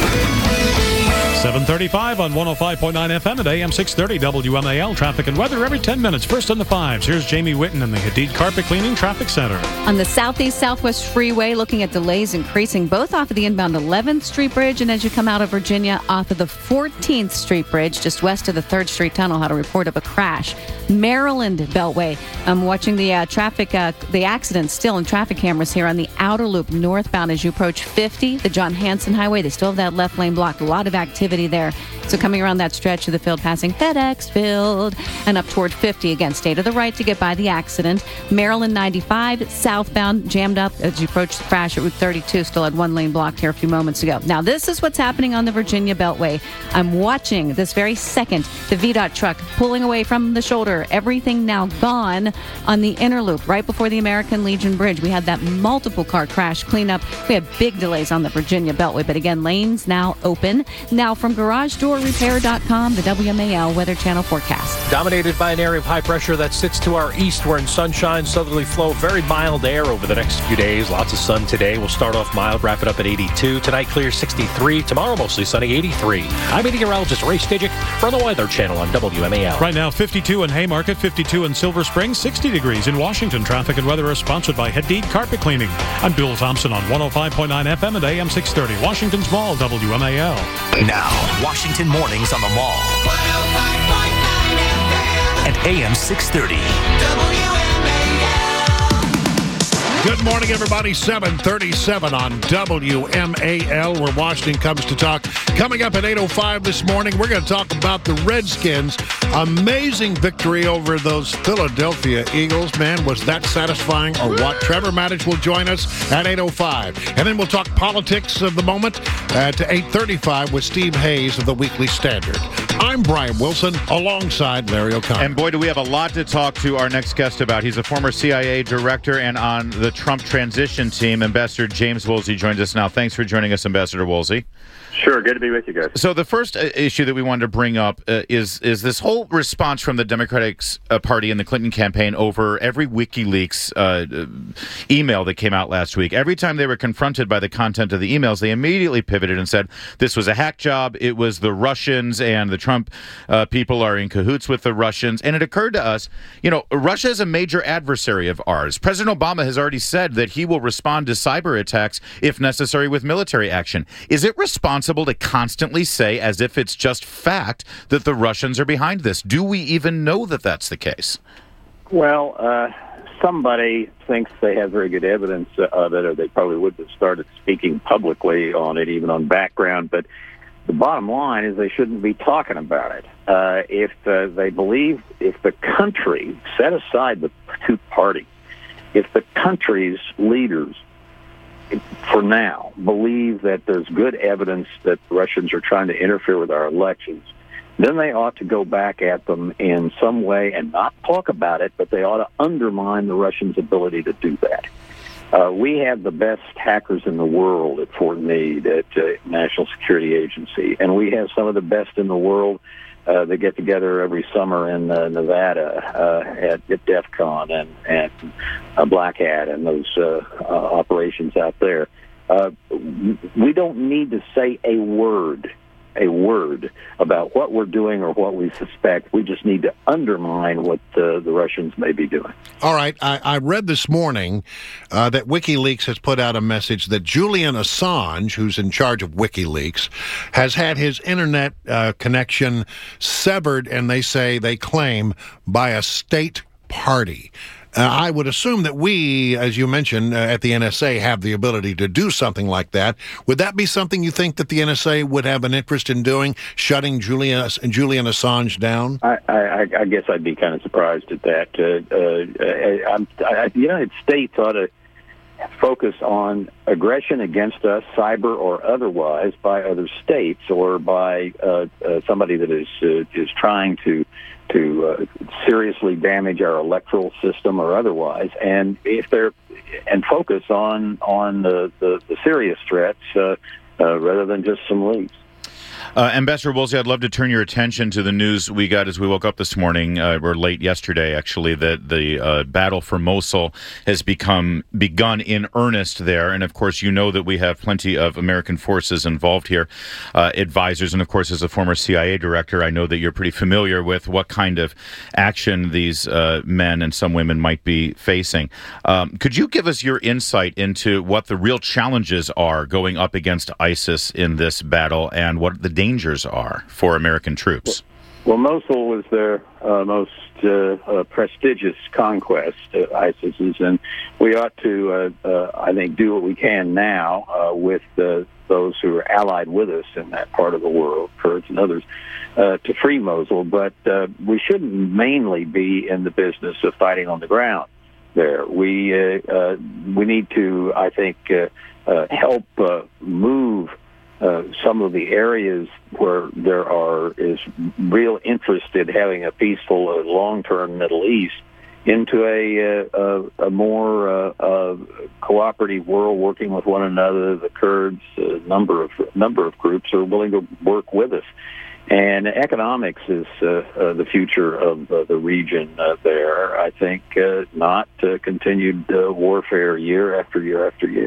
seven thirty-five on one oh five point nine F M at A M six thirty W M A L. Traffic and weather every ten minutes. First on the fives. Here's Jamie Witten in the Hadid Carpet Cleaning Traffic Center. On the Southeast Southwest Freeway, looking at delays increasing both off of the inbound eleventh Street Bridge and as you come out of Virginia off of the fourteenth Street Bridge, just west of the third Street Tunnel, had a report of a crash. Maryland Beltway. I'm watching the uh, traffic, uh, the accident still in traffic cameras here on the outer loop northbound as you approach fifty, the John Hanson Highway. They still have that left lane blocked. A lot of activity there. So coming around that stretch of the field, passing FedEx Field and up toward fifty. Again, stay to the right to get by the accident. Maryland ninety-five, southbound, jammed up as you approach the crash at Route thirty-two. Still had one lane blocked here a few moments ago. Now, this is what's happening on the Virginia Beltway. I'm watching this very second the V DOT truck pulling away from the shoulder. Everything now gone on the inner loop right before the American Legion Bridge. We had that multiple car crash cleanup. We had big delays on the Virginia Beltway, but again, lanes now open. Now from garage door repair dot com, the W M A L Weather Channel forecast. Dominated by an area of high pressure that sits to our east. We're in sunshine, southerly flow, very mild air over the next few days. Lots of sun today. We'll start off mild, wrap it up at eighty-two. Tonight, clear sixty-three. Tomorrow, mostly sunny, eighty-three. I'm meteorologist Ray Stidgick from the Weather Channel on W M A L. Right now, fifty-two in Haymarket, fifty-two in Silver Spring, sixty degrees in Washington. Traffic and weather is sponsored by Hadid Carpet Cleaning. I'm Bill Thompson on one oh five point nine F M at A M six thirty. Washington's Mall, W M A L. Now, Washington Mornings on the Mall. At A M six thirty. Good morning, everybody. seven thirty-seven on W M A L, where Washington comes to talk. Coming up at eight oh five this morning, we're going to talk about the Redskins' amazing victory over those Philadelphia Eagles. Man, was that satisfying or what? Trevor Maddich will join us at eight oh five. And then we'll talk politics of the moment at eight thirty-five with Steve Hayes of the Weekly Standard. I'm Brian Wilson, alongside Larry O'Connor. And boy, do we have a lot to talk to our next guest about. He's a former C I A director and on the Trump transition team. Ambassador James Woolsey joins us now. Thanks for joining us, Ambassador Woolsey. Sure. Sure, good to be with you guys. So the first uh, issue that we wanted to bring up uh, is is this whole response from the Democratic uh, Party and the Clinton campaign over every WikiLeaks uh, email that came out last week. Every time they were confronted by the content of the emails, they immediately pivoted and said this was a hack job. It was the Russians, and the Trump uh, people are in cahoots with the Russians. And it occurred to us, you know, Russia is a major adversary of ours. President Obama has already said that he will respond to cyber attacks if necessary with military action. Is it responsible to constantly say, as if it's just fact, that the Russians are behind this? Do we even know that that's the case? Well, uh, somebody thinks they have very good evidence of it, or they probably would have started speaking publicly on it, even on background. But the bottom line is they shouldn't be talking about it. Uh, if uh, they believe, if the country, set aside the two parties, if the country's leaders for now, believe that there's good evidence that the Russians are trying to interfere with our elections, then they ought to go back at them in some way and not talk about it, but they ought to undermine the Russians' ability to do that. Uh, we have the best hackers in the world at Fort Meade, at uh, National Security Agency, and we have some of the best in the world uh, that get together every summer in uh, Nevada uh, at, at DEF CON and, and uh, Black Hat and those uh, uh, operations out there. Uh, we don't need to say a word, a word about what we're doing or what we suspect. We just need to undermine what uh, the Russians may be doing. All right. I, I read this morning uh, that WikiLeaks has put out a message that Julian Assange, who's in charge of WikiLeaks, has had his internet uh, connection severed, and they say, they claim, by a state party. Uh, I would assume that we, as you mentioned, uh, at the N S A have the ability to do something like that. Would that be something you think that the N S A would have an interest in doing, shutting Julian, Julian Assange down? I, I, I guess I'd be kind of surprised at that. Uh, uh, I'm, I, the United States ought to focus on aggression against us, cyber or otherwise, by other states or by uh, uh, somebody that is uh, is trying to to uh, seriously damage our electoral system or otherwise, and if they're and focus on on the the, the serious threats uh, uh, rather than just some leaks. Uh, Ambassador Woolsey, I'd love to turn your attention to the news we got as we woke up this morning, uh, or late yesterday, actually, that the uh, battle for Mosul has become begun in earnest there. And, of course, you know that we have plenty of American forces involved here, uh, advisors. And, of course, as a former C I A director, I know that you're pretty familiar with what kind of action these uh, men and some women might be facing. Um, could you give us your insight into what the real challenges are going up against ISIS in this battle and what the dangers are for American troops? Well, Mosul was their uh, most uh, uh, prestigious conquest, uh, ISIS's, and we ought to, uh, uh, I think, do what we can now uh, with uh, those who are allied with us in that part of the world, Kurds and others, uh, to free Mosul. But uh, we shouldn't mainly be in the business of fighting on the ground there. We uh, uh, we need to, I think, uh, uh, help uh, move Uh, some of the areas where there are is real interest in having a peaceful, uh, long-term Middle East into a uh, a, a more uh, uh, cooperative world, working with one another. The Kurds, a number of number of groups are willing to work with us, and economics is uh, uh, the future of uh, the region uh, there. I think uh, not uh, continued uh, warfare year after year after year.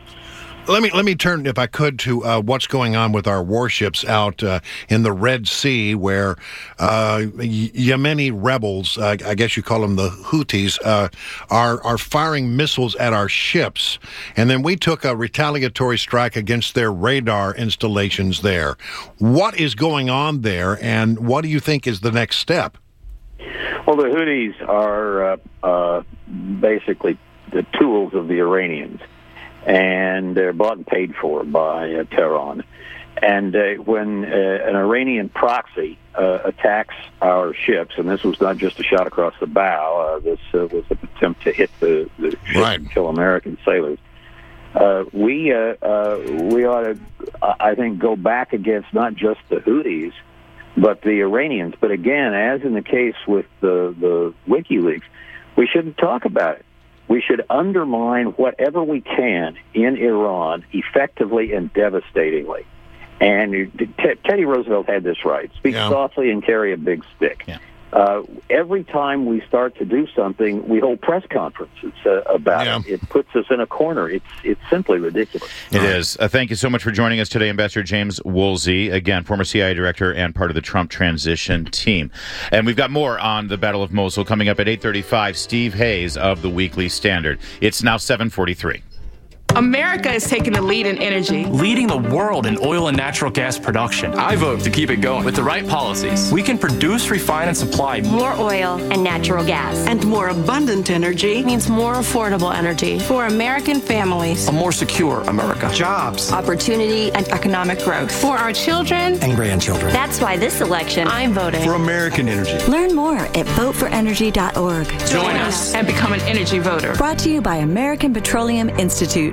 Let me let me turn, if I could, to uh, what's going on with our warships out uh, in the Red Sea, where uh, Yemeni rebels, uh, I guess you call them the Houthis, uh, are are firing missiles at our ships, and then we took a retaliatory strike against their radar installations there. What is going on there, and what do you think is the next step? Well, the Houthis are uh, uh, basically the tools of the Iranians, and they're bought and paid for by uh, Tehran. And uh, when uh, an Iranian proxy uh, attacks our ships, and this was not just a shot across the bow, uh, this uh, was an attempt to hit the, the ship right. and kill American sailors, uh, we uh, uh, we ought to, I think, go back against not just the Houthis, but the Iranians. But again, as in the case with the, the WikiLeaks, we shouldn't talk about it. We should undermine whatever we can in Iran effectively and devastatingly. And you, T- Teddy Roosevelt had this right. Speak Yeah. softly and carry a big stick. Yeah. Uh, every time we start to do something, we hold press conferences uh, about Yeah. it. It puts us in a corner. It's it's simply ridiculous. It is. Uh, thank you so much for joining us today, Ambassador James Woolsey, again, former C I A director and part of the Trump transition team. And we've got more on the Battle of Mosul coming up at eight thirty-five. Steve Hayes of the Weekly Standard. It's now seven forty-three. America is taking the lead in energy. Leading the world in oil and natural gas production. I vote to keep it going. With the right policies, we can produce, refine, and supply more oil and natural gas. And more abundant energy means more affordable energy for American families. A more secure America. Jobs, opportunity, and economic growth. For our children and grandchildren. That's why this election, I'm voting for American energy. Learn more at vote for energy dot org. Join us and become an energy voter. Brought to you by American Petroleum Institute.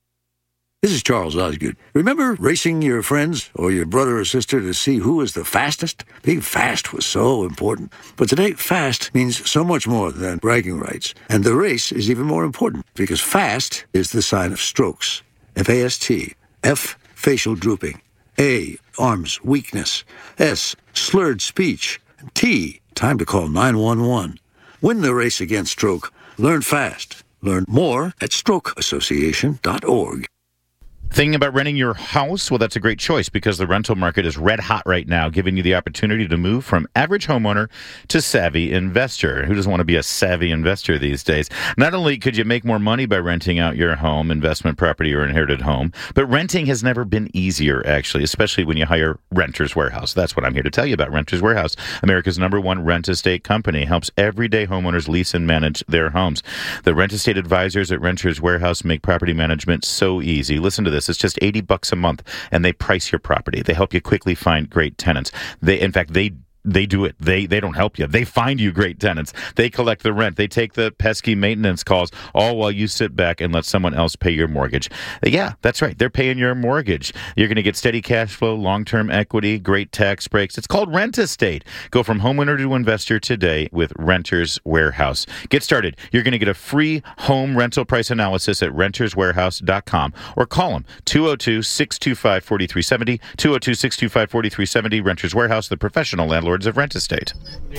This is Charles Osgood. Remember racing your friends or your brother or sister to see who was the fastest? Being fast was so important. But today, fast means so much more than bragging rights. And the race is even more important because fast is the sign of strokes. F A S T. F, facial drooping. A, arms weakness. S, slurred speech. T, time to call nine one one. Win the race against stroke. Learn fast. Learn more at stroke association dot org. Thinking about renting your house? Well, that's a great choice because the rental market is red hot right now, giving you the opportunity to move from average homeowner to savvy investor. Who doesn't want to be a savvy investor these days? Not only could you make more money by renting out your home, investment property, or inherited home, but renting has never been easier, actually, especially when you hire Renters Warehouse. That's what I'm here to tell you about. Renters Warehouse, America's number one rent estate company, helps everyday homeowners lease and manage their homes. The rent estate advisors at Renters Warehouse make property management so easy. Listen to this. It's just eighty bucks a month, and they price your property. They help you quickly find great tenants. They, in fact, they They do it. They they don't help you. They find you great tenants. They collect the rent. They take the pesky maintenance calls, all while you sit back and let someone else pay your mortgage. Yeah, that's right. They're paying your mortgage. You're going to get steady cash flow, long-term equity, great tax breaks. It's called Rent Estate. Go from homeowner to investor today with Renters Warehouse. Get started. You're going to get a free home rental price analysis at renters warehouse dot com or call them two oh two, six two five, four three seven oh, two oh two, six two five, four three seven oh, Renters Warehouse, the professional landlord of Rent Estate.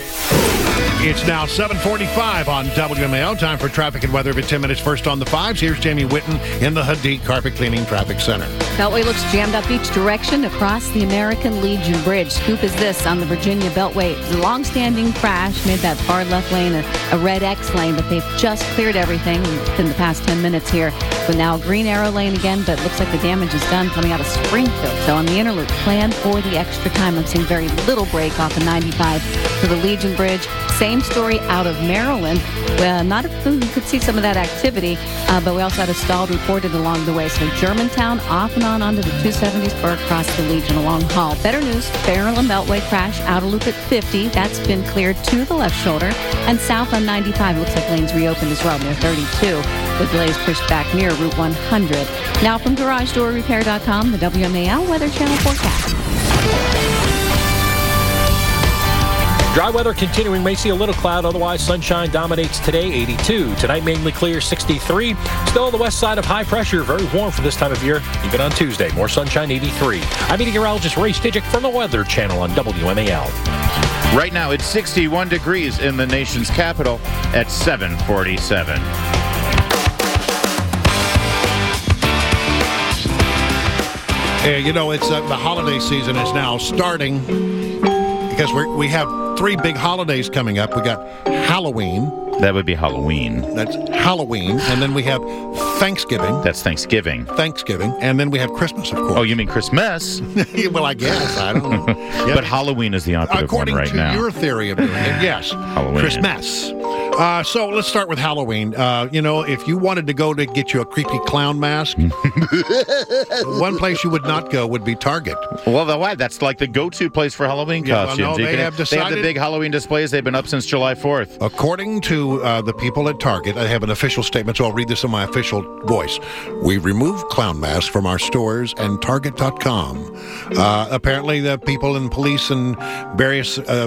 It's now seven forty-five on W M A L. Time for traffic and weather. Every ten minutes first on the fives. Here's Jamie Whitten in the Hadid Carpet Cleaning Traffic Center. Beltway looks jammed up each direction across the American Legion Bridge. Scoop is this on the Virginia Beltway. The long-standing crash made that far left lane a, a red X lane, but they've just cleared everything within the past ten minutes here. But now green arrow lane again, but it looks like the damage is done coming out of Springfield. So on the inner loop, plan for the extra time. I'm seeing very little break off of ninety-five to the Legion Bridge. Same story out of Maryland. Well, not if you could see some of that activity, uh, but we also had a stall reported along the way. So Germantown off and on onto the two seventy spur across the Legion along Hall. Better news, Maryland Beltway crash, outer loop at fifty. That's been cleared to the left shoulder. And south on ninety-five, looks like lanes reopened as well near thirty-two, with delays pushed back near Route one hundred. Now from garage door repair dot com, the W M A L Weather Channel forecast. Dry weather continuing. May see a little cloud. Otherwise, sunshine dominates today, eighty-two. Tonight, mainly clear, sixty-three. Still on the west side of high pressure. Very warm for this time of year. Even on Tuesday, more sunshine, eighty-three. I'm meteorologist Ray Stidgick from the Weather Channel on W M A L. Right now, it's sixty-one degrees in the nation's capital at seven forty-seven. Yeah, you know, it's uh, the holiday season is now starting because we we have three big holidays coming up. We got Halloween. That would be Halloween. That's Halloween. And then we have Thanksgiving. That's Thanksgiving. Thanksgiving. And then we have Christmas, of course. Oh, you mean Christmas? Well, I guess. I don't know. Yeah. But Halloween is the operative According one right to now. your theory of doing it, yes. Halloween. Christmas. Uh, so let's start with Halloween. Uh, you know, if you wanted to go to get you a creepy clown mask, one place you would not go would be Target. Well, the, why? That's like the go-to place for Halloween Yeah, well, costumes. no, You they can- have decided- They have the big Halloween displays. They've been up since July fourth. According to uh, the people at Target, I have an official statement, so I'll read this in my official voice. We removed clown masks from our stores and Target dot com. Uh, apparently, the people and police and various uh,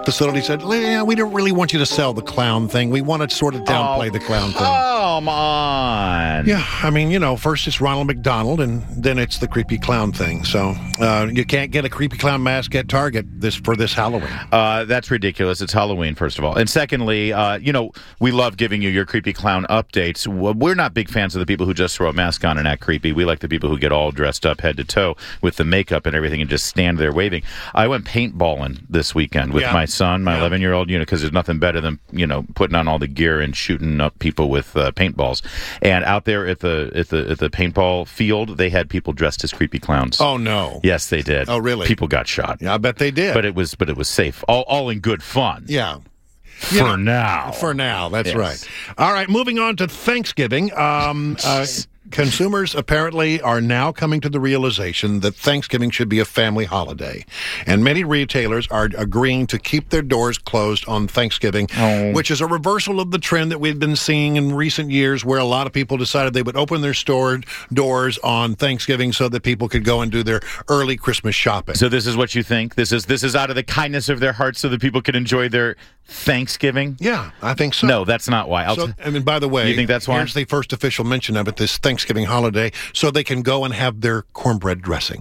facility said, yeah, we don't really want you to sell the clown thing. We want to sort of downplay oh, the clown thing. Come on. Yeah, I mean, you know, first it's Ronald McDonald, and then it's the creepy clown thing. So uh, you can't get a creepy clown mask at Target this for this Halloween. Uh, that's ridiculous. It's Halloween, first of all. And secondly, uh, you know, we love giving you your creepy clown updates. We're not big fans of the people who just throw a mask on and act creepy. We like the people who get all dressed up head to toe with the makeup and everything and just stand there waving. I went paintballing this weekend with Yeah. my son, my Yeah. eleven-year-old, you know, because there's nothing better than, you know, putting on all the gear and shooting up people with uh, paintballs. And out there at the at the at the paintball field, they had people dressed as creepy clowns. Oh, no. Yes, they did. Oh, really? People got shot. Yeah, I bet they did. But it was but it was safe. All all in good fun. Yeah. For You know, now. For now, that's Yes. right. All right, moving on to Thanksgiving. Um, uh, consumers apparently are now coming to the realization that Thanksgiving should be a family holiday. And many retailers are agreeing to keep their doors closed on Thanksgiving, Oh. which is a reversal of the trend that we've been seeing in recent years where a lot of people decided they would open their store doors on Thanksgiving so that people could go and do their early Christmas shopping. So this is what you think? This is this is out of the kindness of their hearts so that people can enjoy their Thanksgiving? Yeah, I think so. No, that's not why. I'll So, t- I mean, by the way, You think that's why? here's the first official mention of it, this Thanksgiving holiday, so they can go and have their cornbread dressing.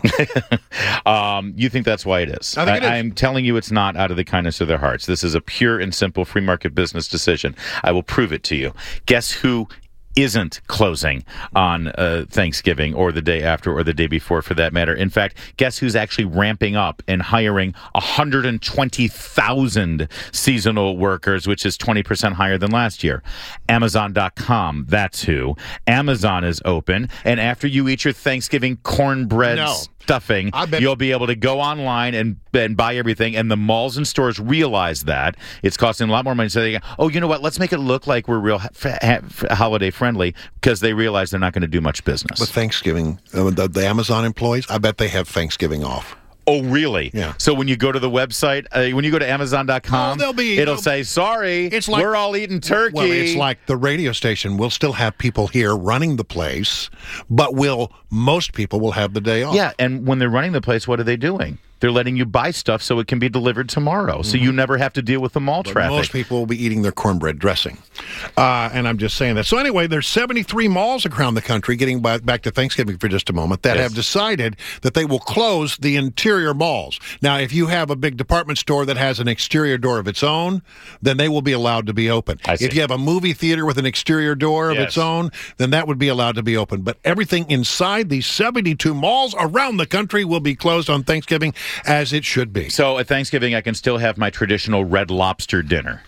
um, you think that's why it is? I think it is. I'm telling you it's not out of the kindness of their hearts. This is a pure and simple free market business decision. I will prove it to you. Guess who isn't closing on uh, Thanksgiving or the day after or the day before for that matter? In fact, guess who's actually ramping up and hiring one hundred twenty thousand seasonal workers, which is twenty percent higher than last year? Amazon dot com. That's who. Amazon is open, and after you eat your Thanksgiving cornbread No. stuffing, I bet- you'll be able to go online and, and buy everything, and the malls and stores realize that it's costing a lot more money, so they go, oh, you know what, let's make it look like we're real ha- ha- holiday friendly, because they realize they're not going to do much business. With Thanksgiving, uh, the, the Amazon employees, I bet they have Thanksgiving off. Oh, really? Yeah. So when you go to the website, uh, when you go to Amazon dot com, Oh, they'll be- it'll they'll- say, sorry, It's like- we're all eating turkey. Well, it's like the radio station. We'll still have people here running the place, but will most people will have the day off. Yeah, and when they're running the place, what are they doing? They're letting you buy stuff so it can be delivered tomorrow, so you never have to deal with the mall But traffic. most people will be eating their cornbread dressing. Uh, and I'm just saying that. So anyway, there's seventy-three malls around the country, getting by, back to Thanksgiving for just a moment, that Yes. have decided that they will close the interior malls. Now, if you have a big department store that has an exterior door of its own, then they will be allowed to be open. I see. If you have a movie theater with an exterior door of Yes. its own, then that would be allowed to be open. But everything inside these seventy-two malls around the country will be closed on Thanksgiving, as it should be. So at Thanksgiving, I can still have my traditional Red Lobster dinner.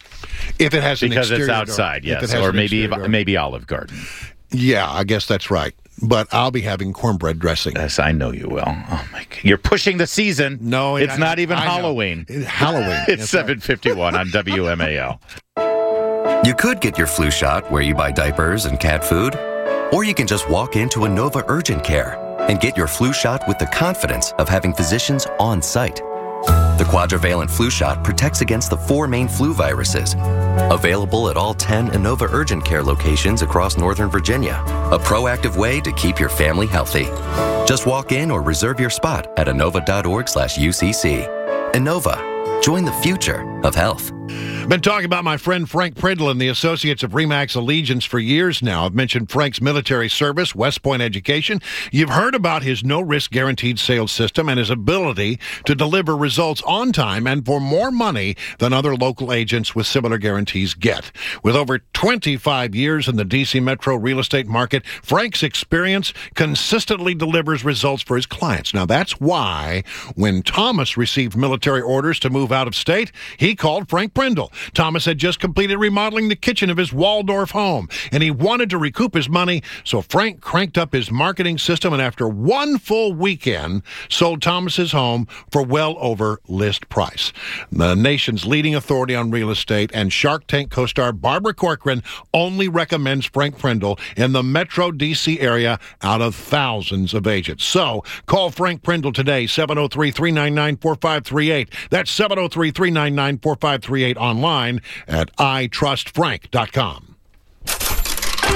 If it has an Because exterior it's door. outside, If yes. it has Or an maybe exterior door. maybe Olive Garden. Yeah, I guess that's right. But I'll be having cornbread dressing. Yes, I know you will. Oh, my God. You're pushing the season. No, it's I- not even I know. Halloween. It's Halloween. It's That's right. seven fifty-one on W M A L. You could get your flu shot where you buy diapers and cat food, or you can just walk into a Nova Urgent Care and get your flu shot with the confidence of having physicians on site. The quadrivalent flu shot protects against the four main flu viruses. Available at all ten Inova Urgent Care locations across Northern Virginia. A proactive way to keep your family healthy. Just walk in or reserve your spot at inova.org slash UCC. Inova. Join the future of health. Been talking about my friend Frank Prindle and the Associates of Remax Allegiance for years now. I've mentioned Frank's military service, West Point education. You've heard about his no-risk guaranteed sales system and his ability to deliver results on time and for more money than other local agents with similar guarantees get. With over twenty-five years in the D C metro real estate market, Frank's experience consistently delivers results for his clients. Now, that's why when Thomas received military orders to move out of state, he called Frank Prindle. Thomas had just completed remodeling the kitchen of his Waldorf home, and he wanted to recoup his money, so Frank cranked up his marketing system, and after one full weekend, sold Thomas's home for well over list price. The nation's leading authority on real estate and Shark Tank co-star Barbara Corcoran only recommends Frank Prindle in the metro D C area out of thousands of agents. So, call Frank Prindle today, seven oh three, three nine nine, four five three eight. That's seven oh three, three nine nine, four five three eight online at i trust frank dot com.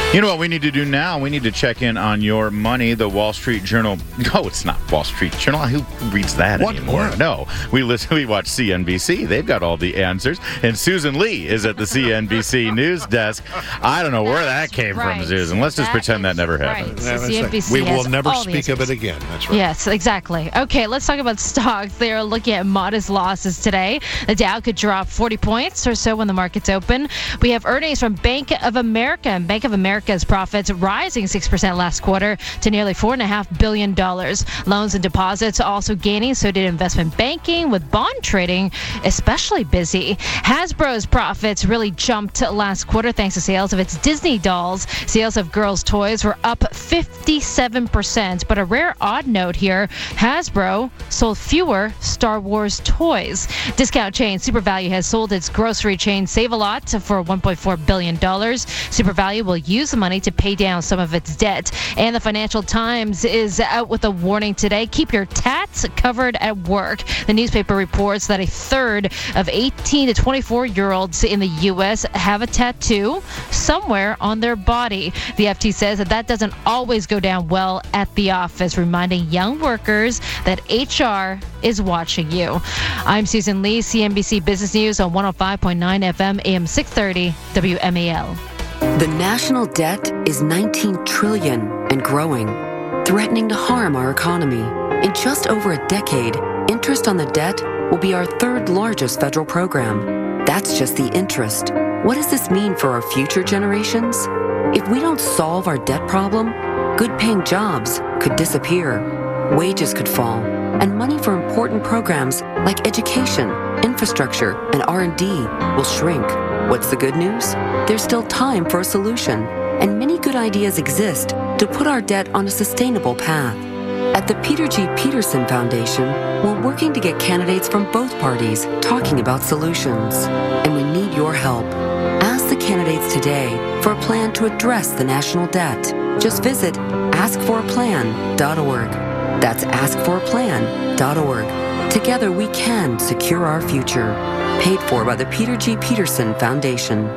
You know what we need to do now? We need to check in on your money. The Wall Street Journal. No, it's not Wall Street Journal. Who reads that what? anymore? What? No, we listen. We watch C N B C. They've got all the answers. And Susan Lee is at the C N B C news desk. I don't know where that came right. from, Susan. Let's just That pretend that never right. happened. So C N B C we will has never all the speak of answers. it again. That's right. Yes, exactly. Okay, let's talk about stocks. They are looking at modest losses today. The Dow could drop forty points or so when the markets open. We have earnings from Bank of America. And Bank of America's profits rising six percent last quarter to nearly four point five billion dollars. Loans and deposits also gaining, so did investment banking, with bond trading especially busy. Hasbro's profits really jumped last quarter thanks to sales of its Disney dolls. Sales of girls' toys were up fifty-seven percent. But a rare odd note here, Hasbro sold fewer Star Wars toys. Discount chain SuperValue has sold its grocery chain Save-A-Lot for one point four billion dollars. SuperValue will use the money to pay down some of its debt. And the Financial Times is out with a warning today. Keep your tats covered at work. The newspaper reports that a third of eighteen to twenty-four-year-olds in the U S have a tattoo somewhere on their body. The F T says that that doesn't always go down well at the office, reminding young workers that H R is watching you. I'm Susan Lee, C N B C Business News on one oh five point nine F M, A M six thirty, W M A L. The national debt is nineteen trillion dollars and growing, threatening to harm our economy. In just over a decade, interest on the debt will be our third largest federal program. That's just the interest. What does this mean for our future generations? If we don't solve our debt problem, good-paying jobs could disappear, wages could fall, and money for important programs like education, infrastructure, and R and D will shrink. What's the good news? There's still time for a solution, and many good ideas exist to put our debt on a sustainable path. At the Peter G. Peterson Foundation, we're working to get candidates from both parties talking about solutions, and we need your help. Ask the candidates today for a plan to address the national debt. Just visit ask for a plan dot org. That's ask for a plan dot org. Together we can secure our future. Paid for by the Peter G. Peterson Foundation.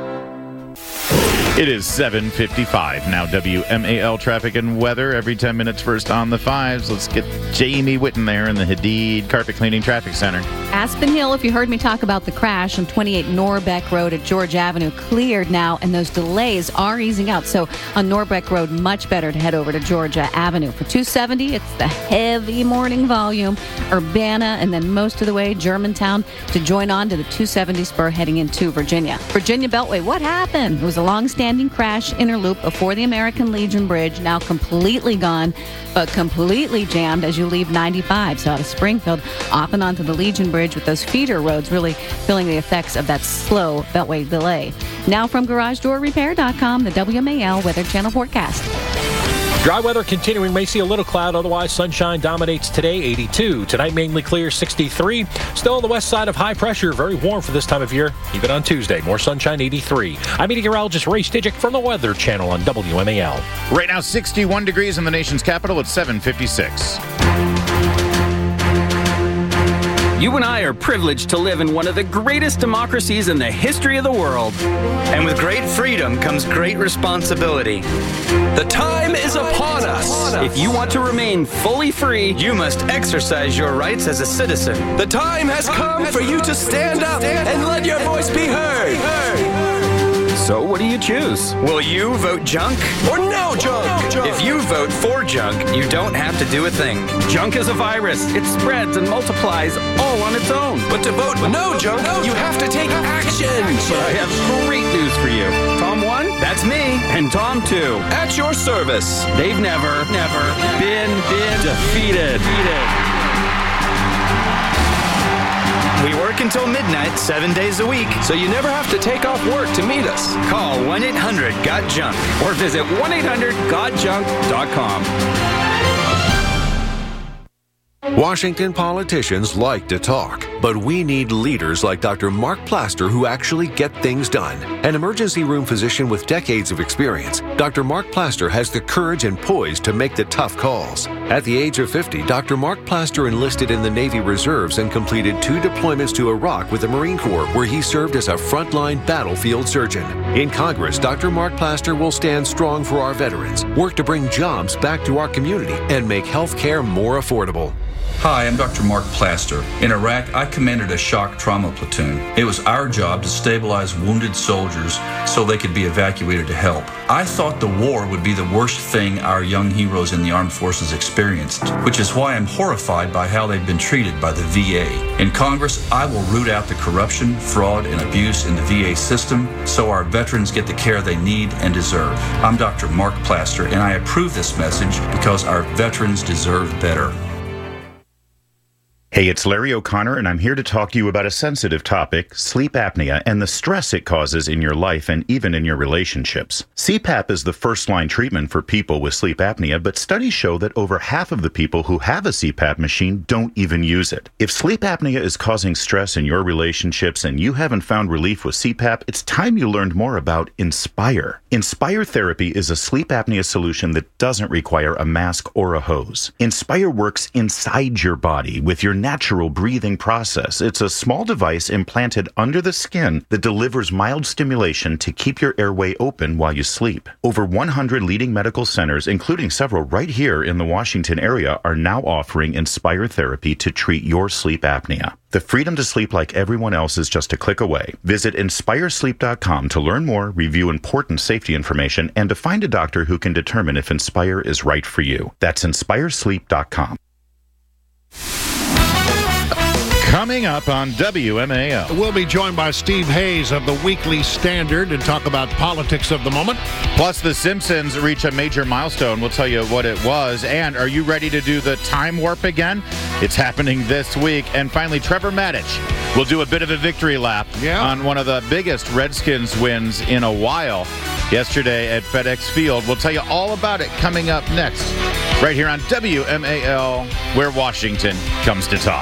It is seven fifty-five. Now W M A L traffic and weather every ten minutes first on the fives. Let's get Jamie Witten there in the Hadid Carpet Cleaning Traffic Center. Aspen Hill, if you heard me talk about the crash on twenty-eight Norbeck Road at George Avenue, cleared now, and those delays are easing out. So on Norbeck Road, much better to head over to Georgia Avenue. For two seventy, it's the heavy morning volume. Urbana, and then most of the way Germantown to join on to the two seventy spur heading into Virginia. Virginia Beltway, what happened? It was a long-standing crash inner loop before the American Legion Bridge, now completely gone, but completely jammed as you leave ninety-five. So out of Springfield, off and onto the Legion Bridge with those feeder roads really feeling the effects of that slow Beltway delay. Now from Garage Door Repair dot com, the W M A L Weather Channel forecast. Dry weather continuing. May see a little cloud. Otherwise, sunshine dominates today, eighty-two. Tonight, mainly clear, sixty-three. Still on the west side of high pressure. Very warm for this time of year. Even on Tuesday, more sunshine, eighty-three. I'm meteorologist Ray Stidgick from the Weather Channel on W M A L. Right now, sixty-one degrees in the nation's capital at seven fifty-six. You and I are privileged to live in one of the greatest democracies in the history of the world. And with great freedom comes great responsibility. The time is upon us. If you want to remain fully free, you must exercise your rights as a citizen. The time has come for you to stand up and let your voice be heard. So what do you choose? Will you vote junk or no junk? no junk? If you vote for junk, you don't have to do a thing. Junk is a virus. It spreads and multiplies all on its own. But to vote no junk, you have to take action. But I have great news for you. Tom one, that's me, and Tom two. At your service. They've never, never been, been defeated. defeated. We work until midnight, seven days a week, so you never have to take off work to meet us. Call one eight hundred got junk or visit one eight hundred got junk dot com. Washington politicians like to talk, but we need leaders like Doctor Mark Plaster who actually get things done. An emergency room physician with decades of experience, Doctor Mark Plaster has the courage and poise to make the tough calls. At the age of fifty, Doctor Mark Plaster enlisted in the Navy Reserves and completed two deployments to Iraq with the Marine Corps, where he served as a frontline battlefield surgeon. In Congress, Doctor Mark Plaster will stand strong for our veterans, work to bring jobs back to our community, and make health care more affordable. Hi, I'm Doctor Mark Plaster. In Iraq, I commanded a shock trauma platoon. It was our job to stabilize wounded soldiers so they could be evacuated to help. I thought the war would be the worst thing our young heroes in the armed forces experienced, which is why I'm horrified by how they've been treated by the V A. In Congress, I will root out the corruption, fraud, and abuse in the V A system so our veterans get the care they need and deserve. I'm Doctor Mark Plaster, and I approve this message because our veterans deserve better. Hey, it's Larry O'Connor, and I'm here to talk to you about a sensitive topic, sleep apnea, and the stress it causes in your life and even in your relationships. C PAP is the first-line treatment for people with sleep apnea, but studies show that over half of the people who have a C PAP machine don't even use it. If sleep apnea is causing stress in your relationships and you haven't found relief with C PAP, it's time you learned more about Inspire. Inspire Therapy is a sleep apnea solution that doesn't require a mask or a hose. Inspire works inside your body with your natural breathing process. It's a small device implanted under the skin that delivers mild stimulation to keep your airway open while you sleep. Over one hundred leading medical centers, including several right here in the Washington area, are now offering Inspire Therapy to treat your sleep apnea. The freedom to sleep like everyone else is just a click away. Visit inspire sleep dot com to learn more, review important safety information, and to find a doctor who can determine if Inspire is right for you. That's inspire sleep dot com. Coming up on W M A L. We'll be joined by Steve Hayes of the Weekly Standard and talk about politics of the moment. Plus, The Simpsons reach a major milestone. We'll tell you what it was. And are you ready to do the time warp again? It's happening this week. And finally, Trevor Maddich will do a bit of a victory lap yeah. on one of the biggest Redskins wins in a while yesterday at FedEx Field. We'll tell you all about it coming up next, right here on W M A L, where Washington comes to talk.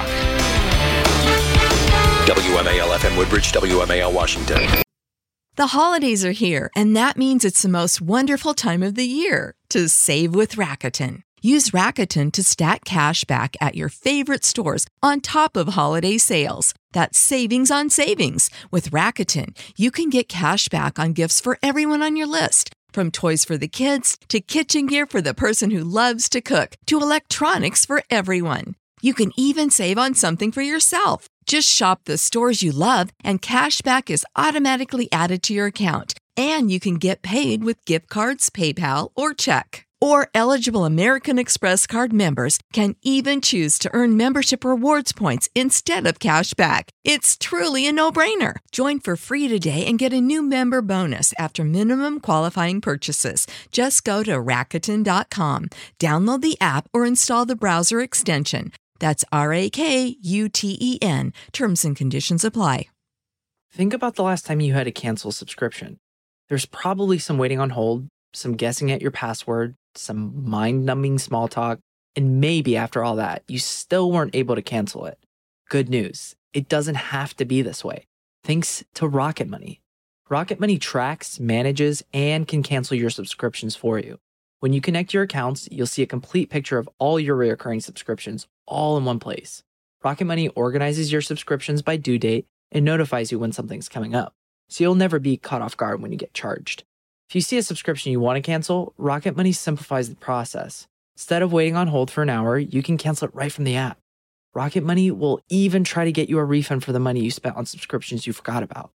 W M A L F M Woodbridge, W M A L Washington. The holidays are here, and that means it's the most wonderful time of the year to save with Rakuten. Use Rakuten to stack cash back at your favorite stores on top of holiday sales. That's savings on savings. With Rakuten, you can get cash back on gifts for everyone on your list. From toys for the kids to kitchen gear for the person who loves to cook to electronics for everyone. You can even save on something for yourself. Just shop the stores you love and cash back is automatically added to your account. And you can get paid with gift cards, PayPal, or check. Or eligible American Express card members can even choose to earn membership rewards points instead of cash back. It's truly a no-brainer. Join for free today and get a new member bonus after minimum qualifying purchases. Just go to Rakuten dot com, download the app, or install the browser extension. That's R A K U T E N. Terms and conditions apply. Think about the last time you had to cancel a subscription. There's probably some waiting on hold, some guessing at your password, some mind-numbing small talk, and maybe after all that, you still weren't able to cancel it. Good news, it doesn't have to be this way. Thanks to Rocket Money. Rocket Money tracks, manages, and can cancel your subscriptions for you. When you connect your accounts, you'll see a complete picture of all your recurring subscriptions all in one place. Rocket Money organizes your subscriptions by due date and notifies you when something's coming up, so you'll never be caught off guard when you get charged. If you see a subscription you want to cancel, Rocket Money simplifies the process. Instead of waiting on hold for an hour, you can cancel it right from the app. Rocket Money will even try to get you a refund for the money you spent on subscriptions you forgot about.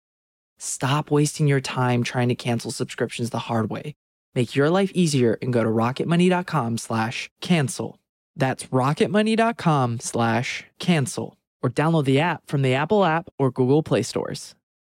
Stop wasting your time trying to cancel subscriptions the hard way. Make your life easier and go to rocketmoney.com slash cancel. That's rocketmoney.com slash cancel. Or download the app from the Apple app or Google Play stores.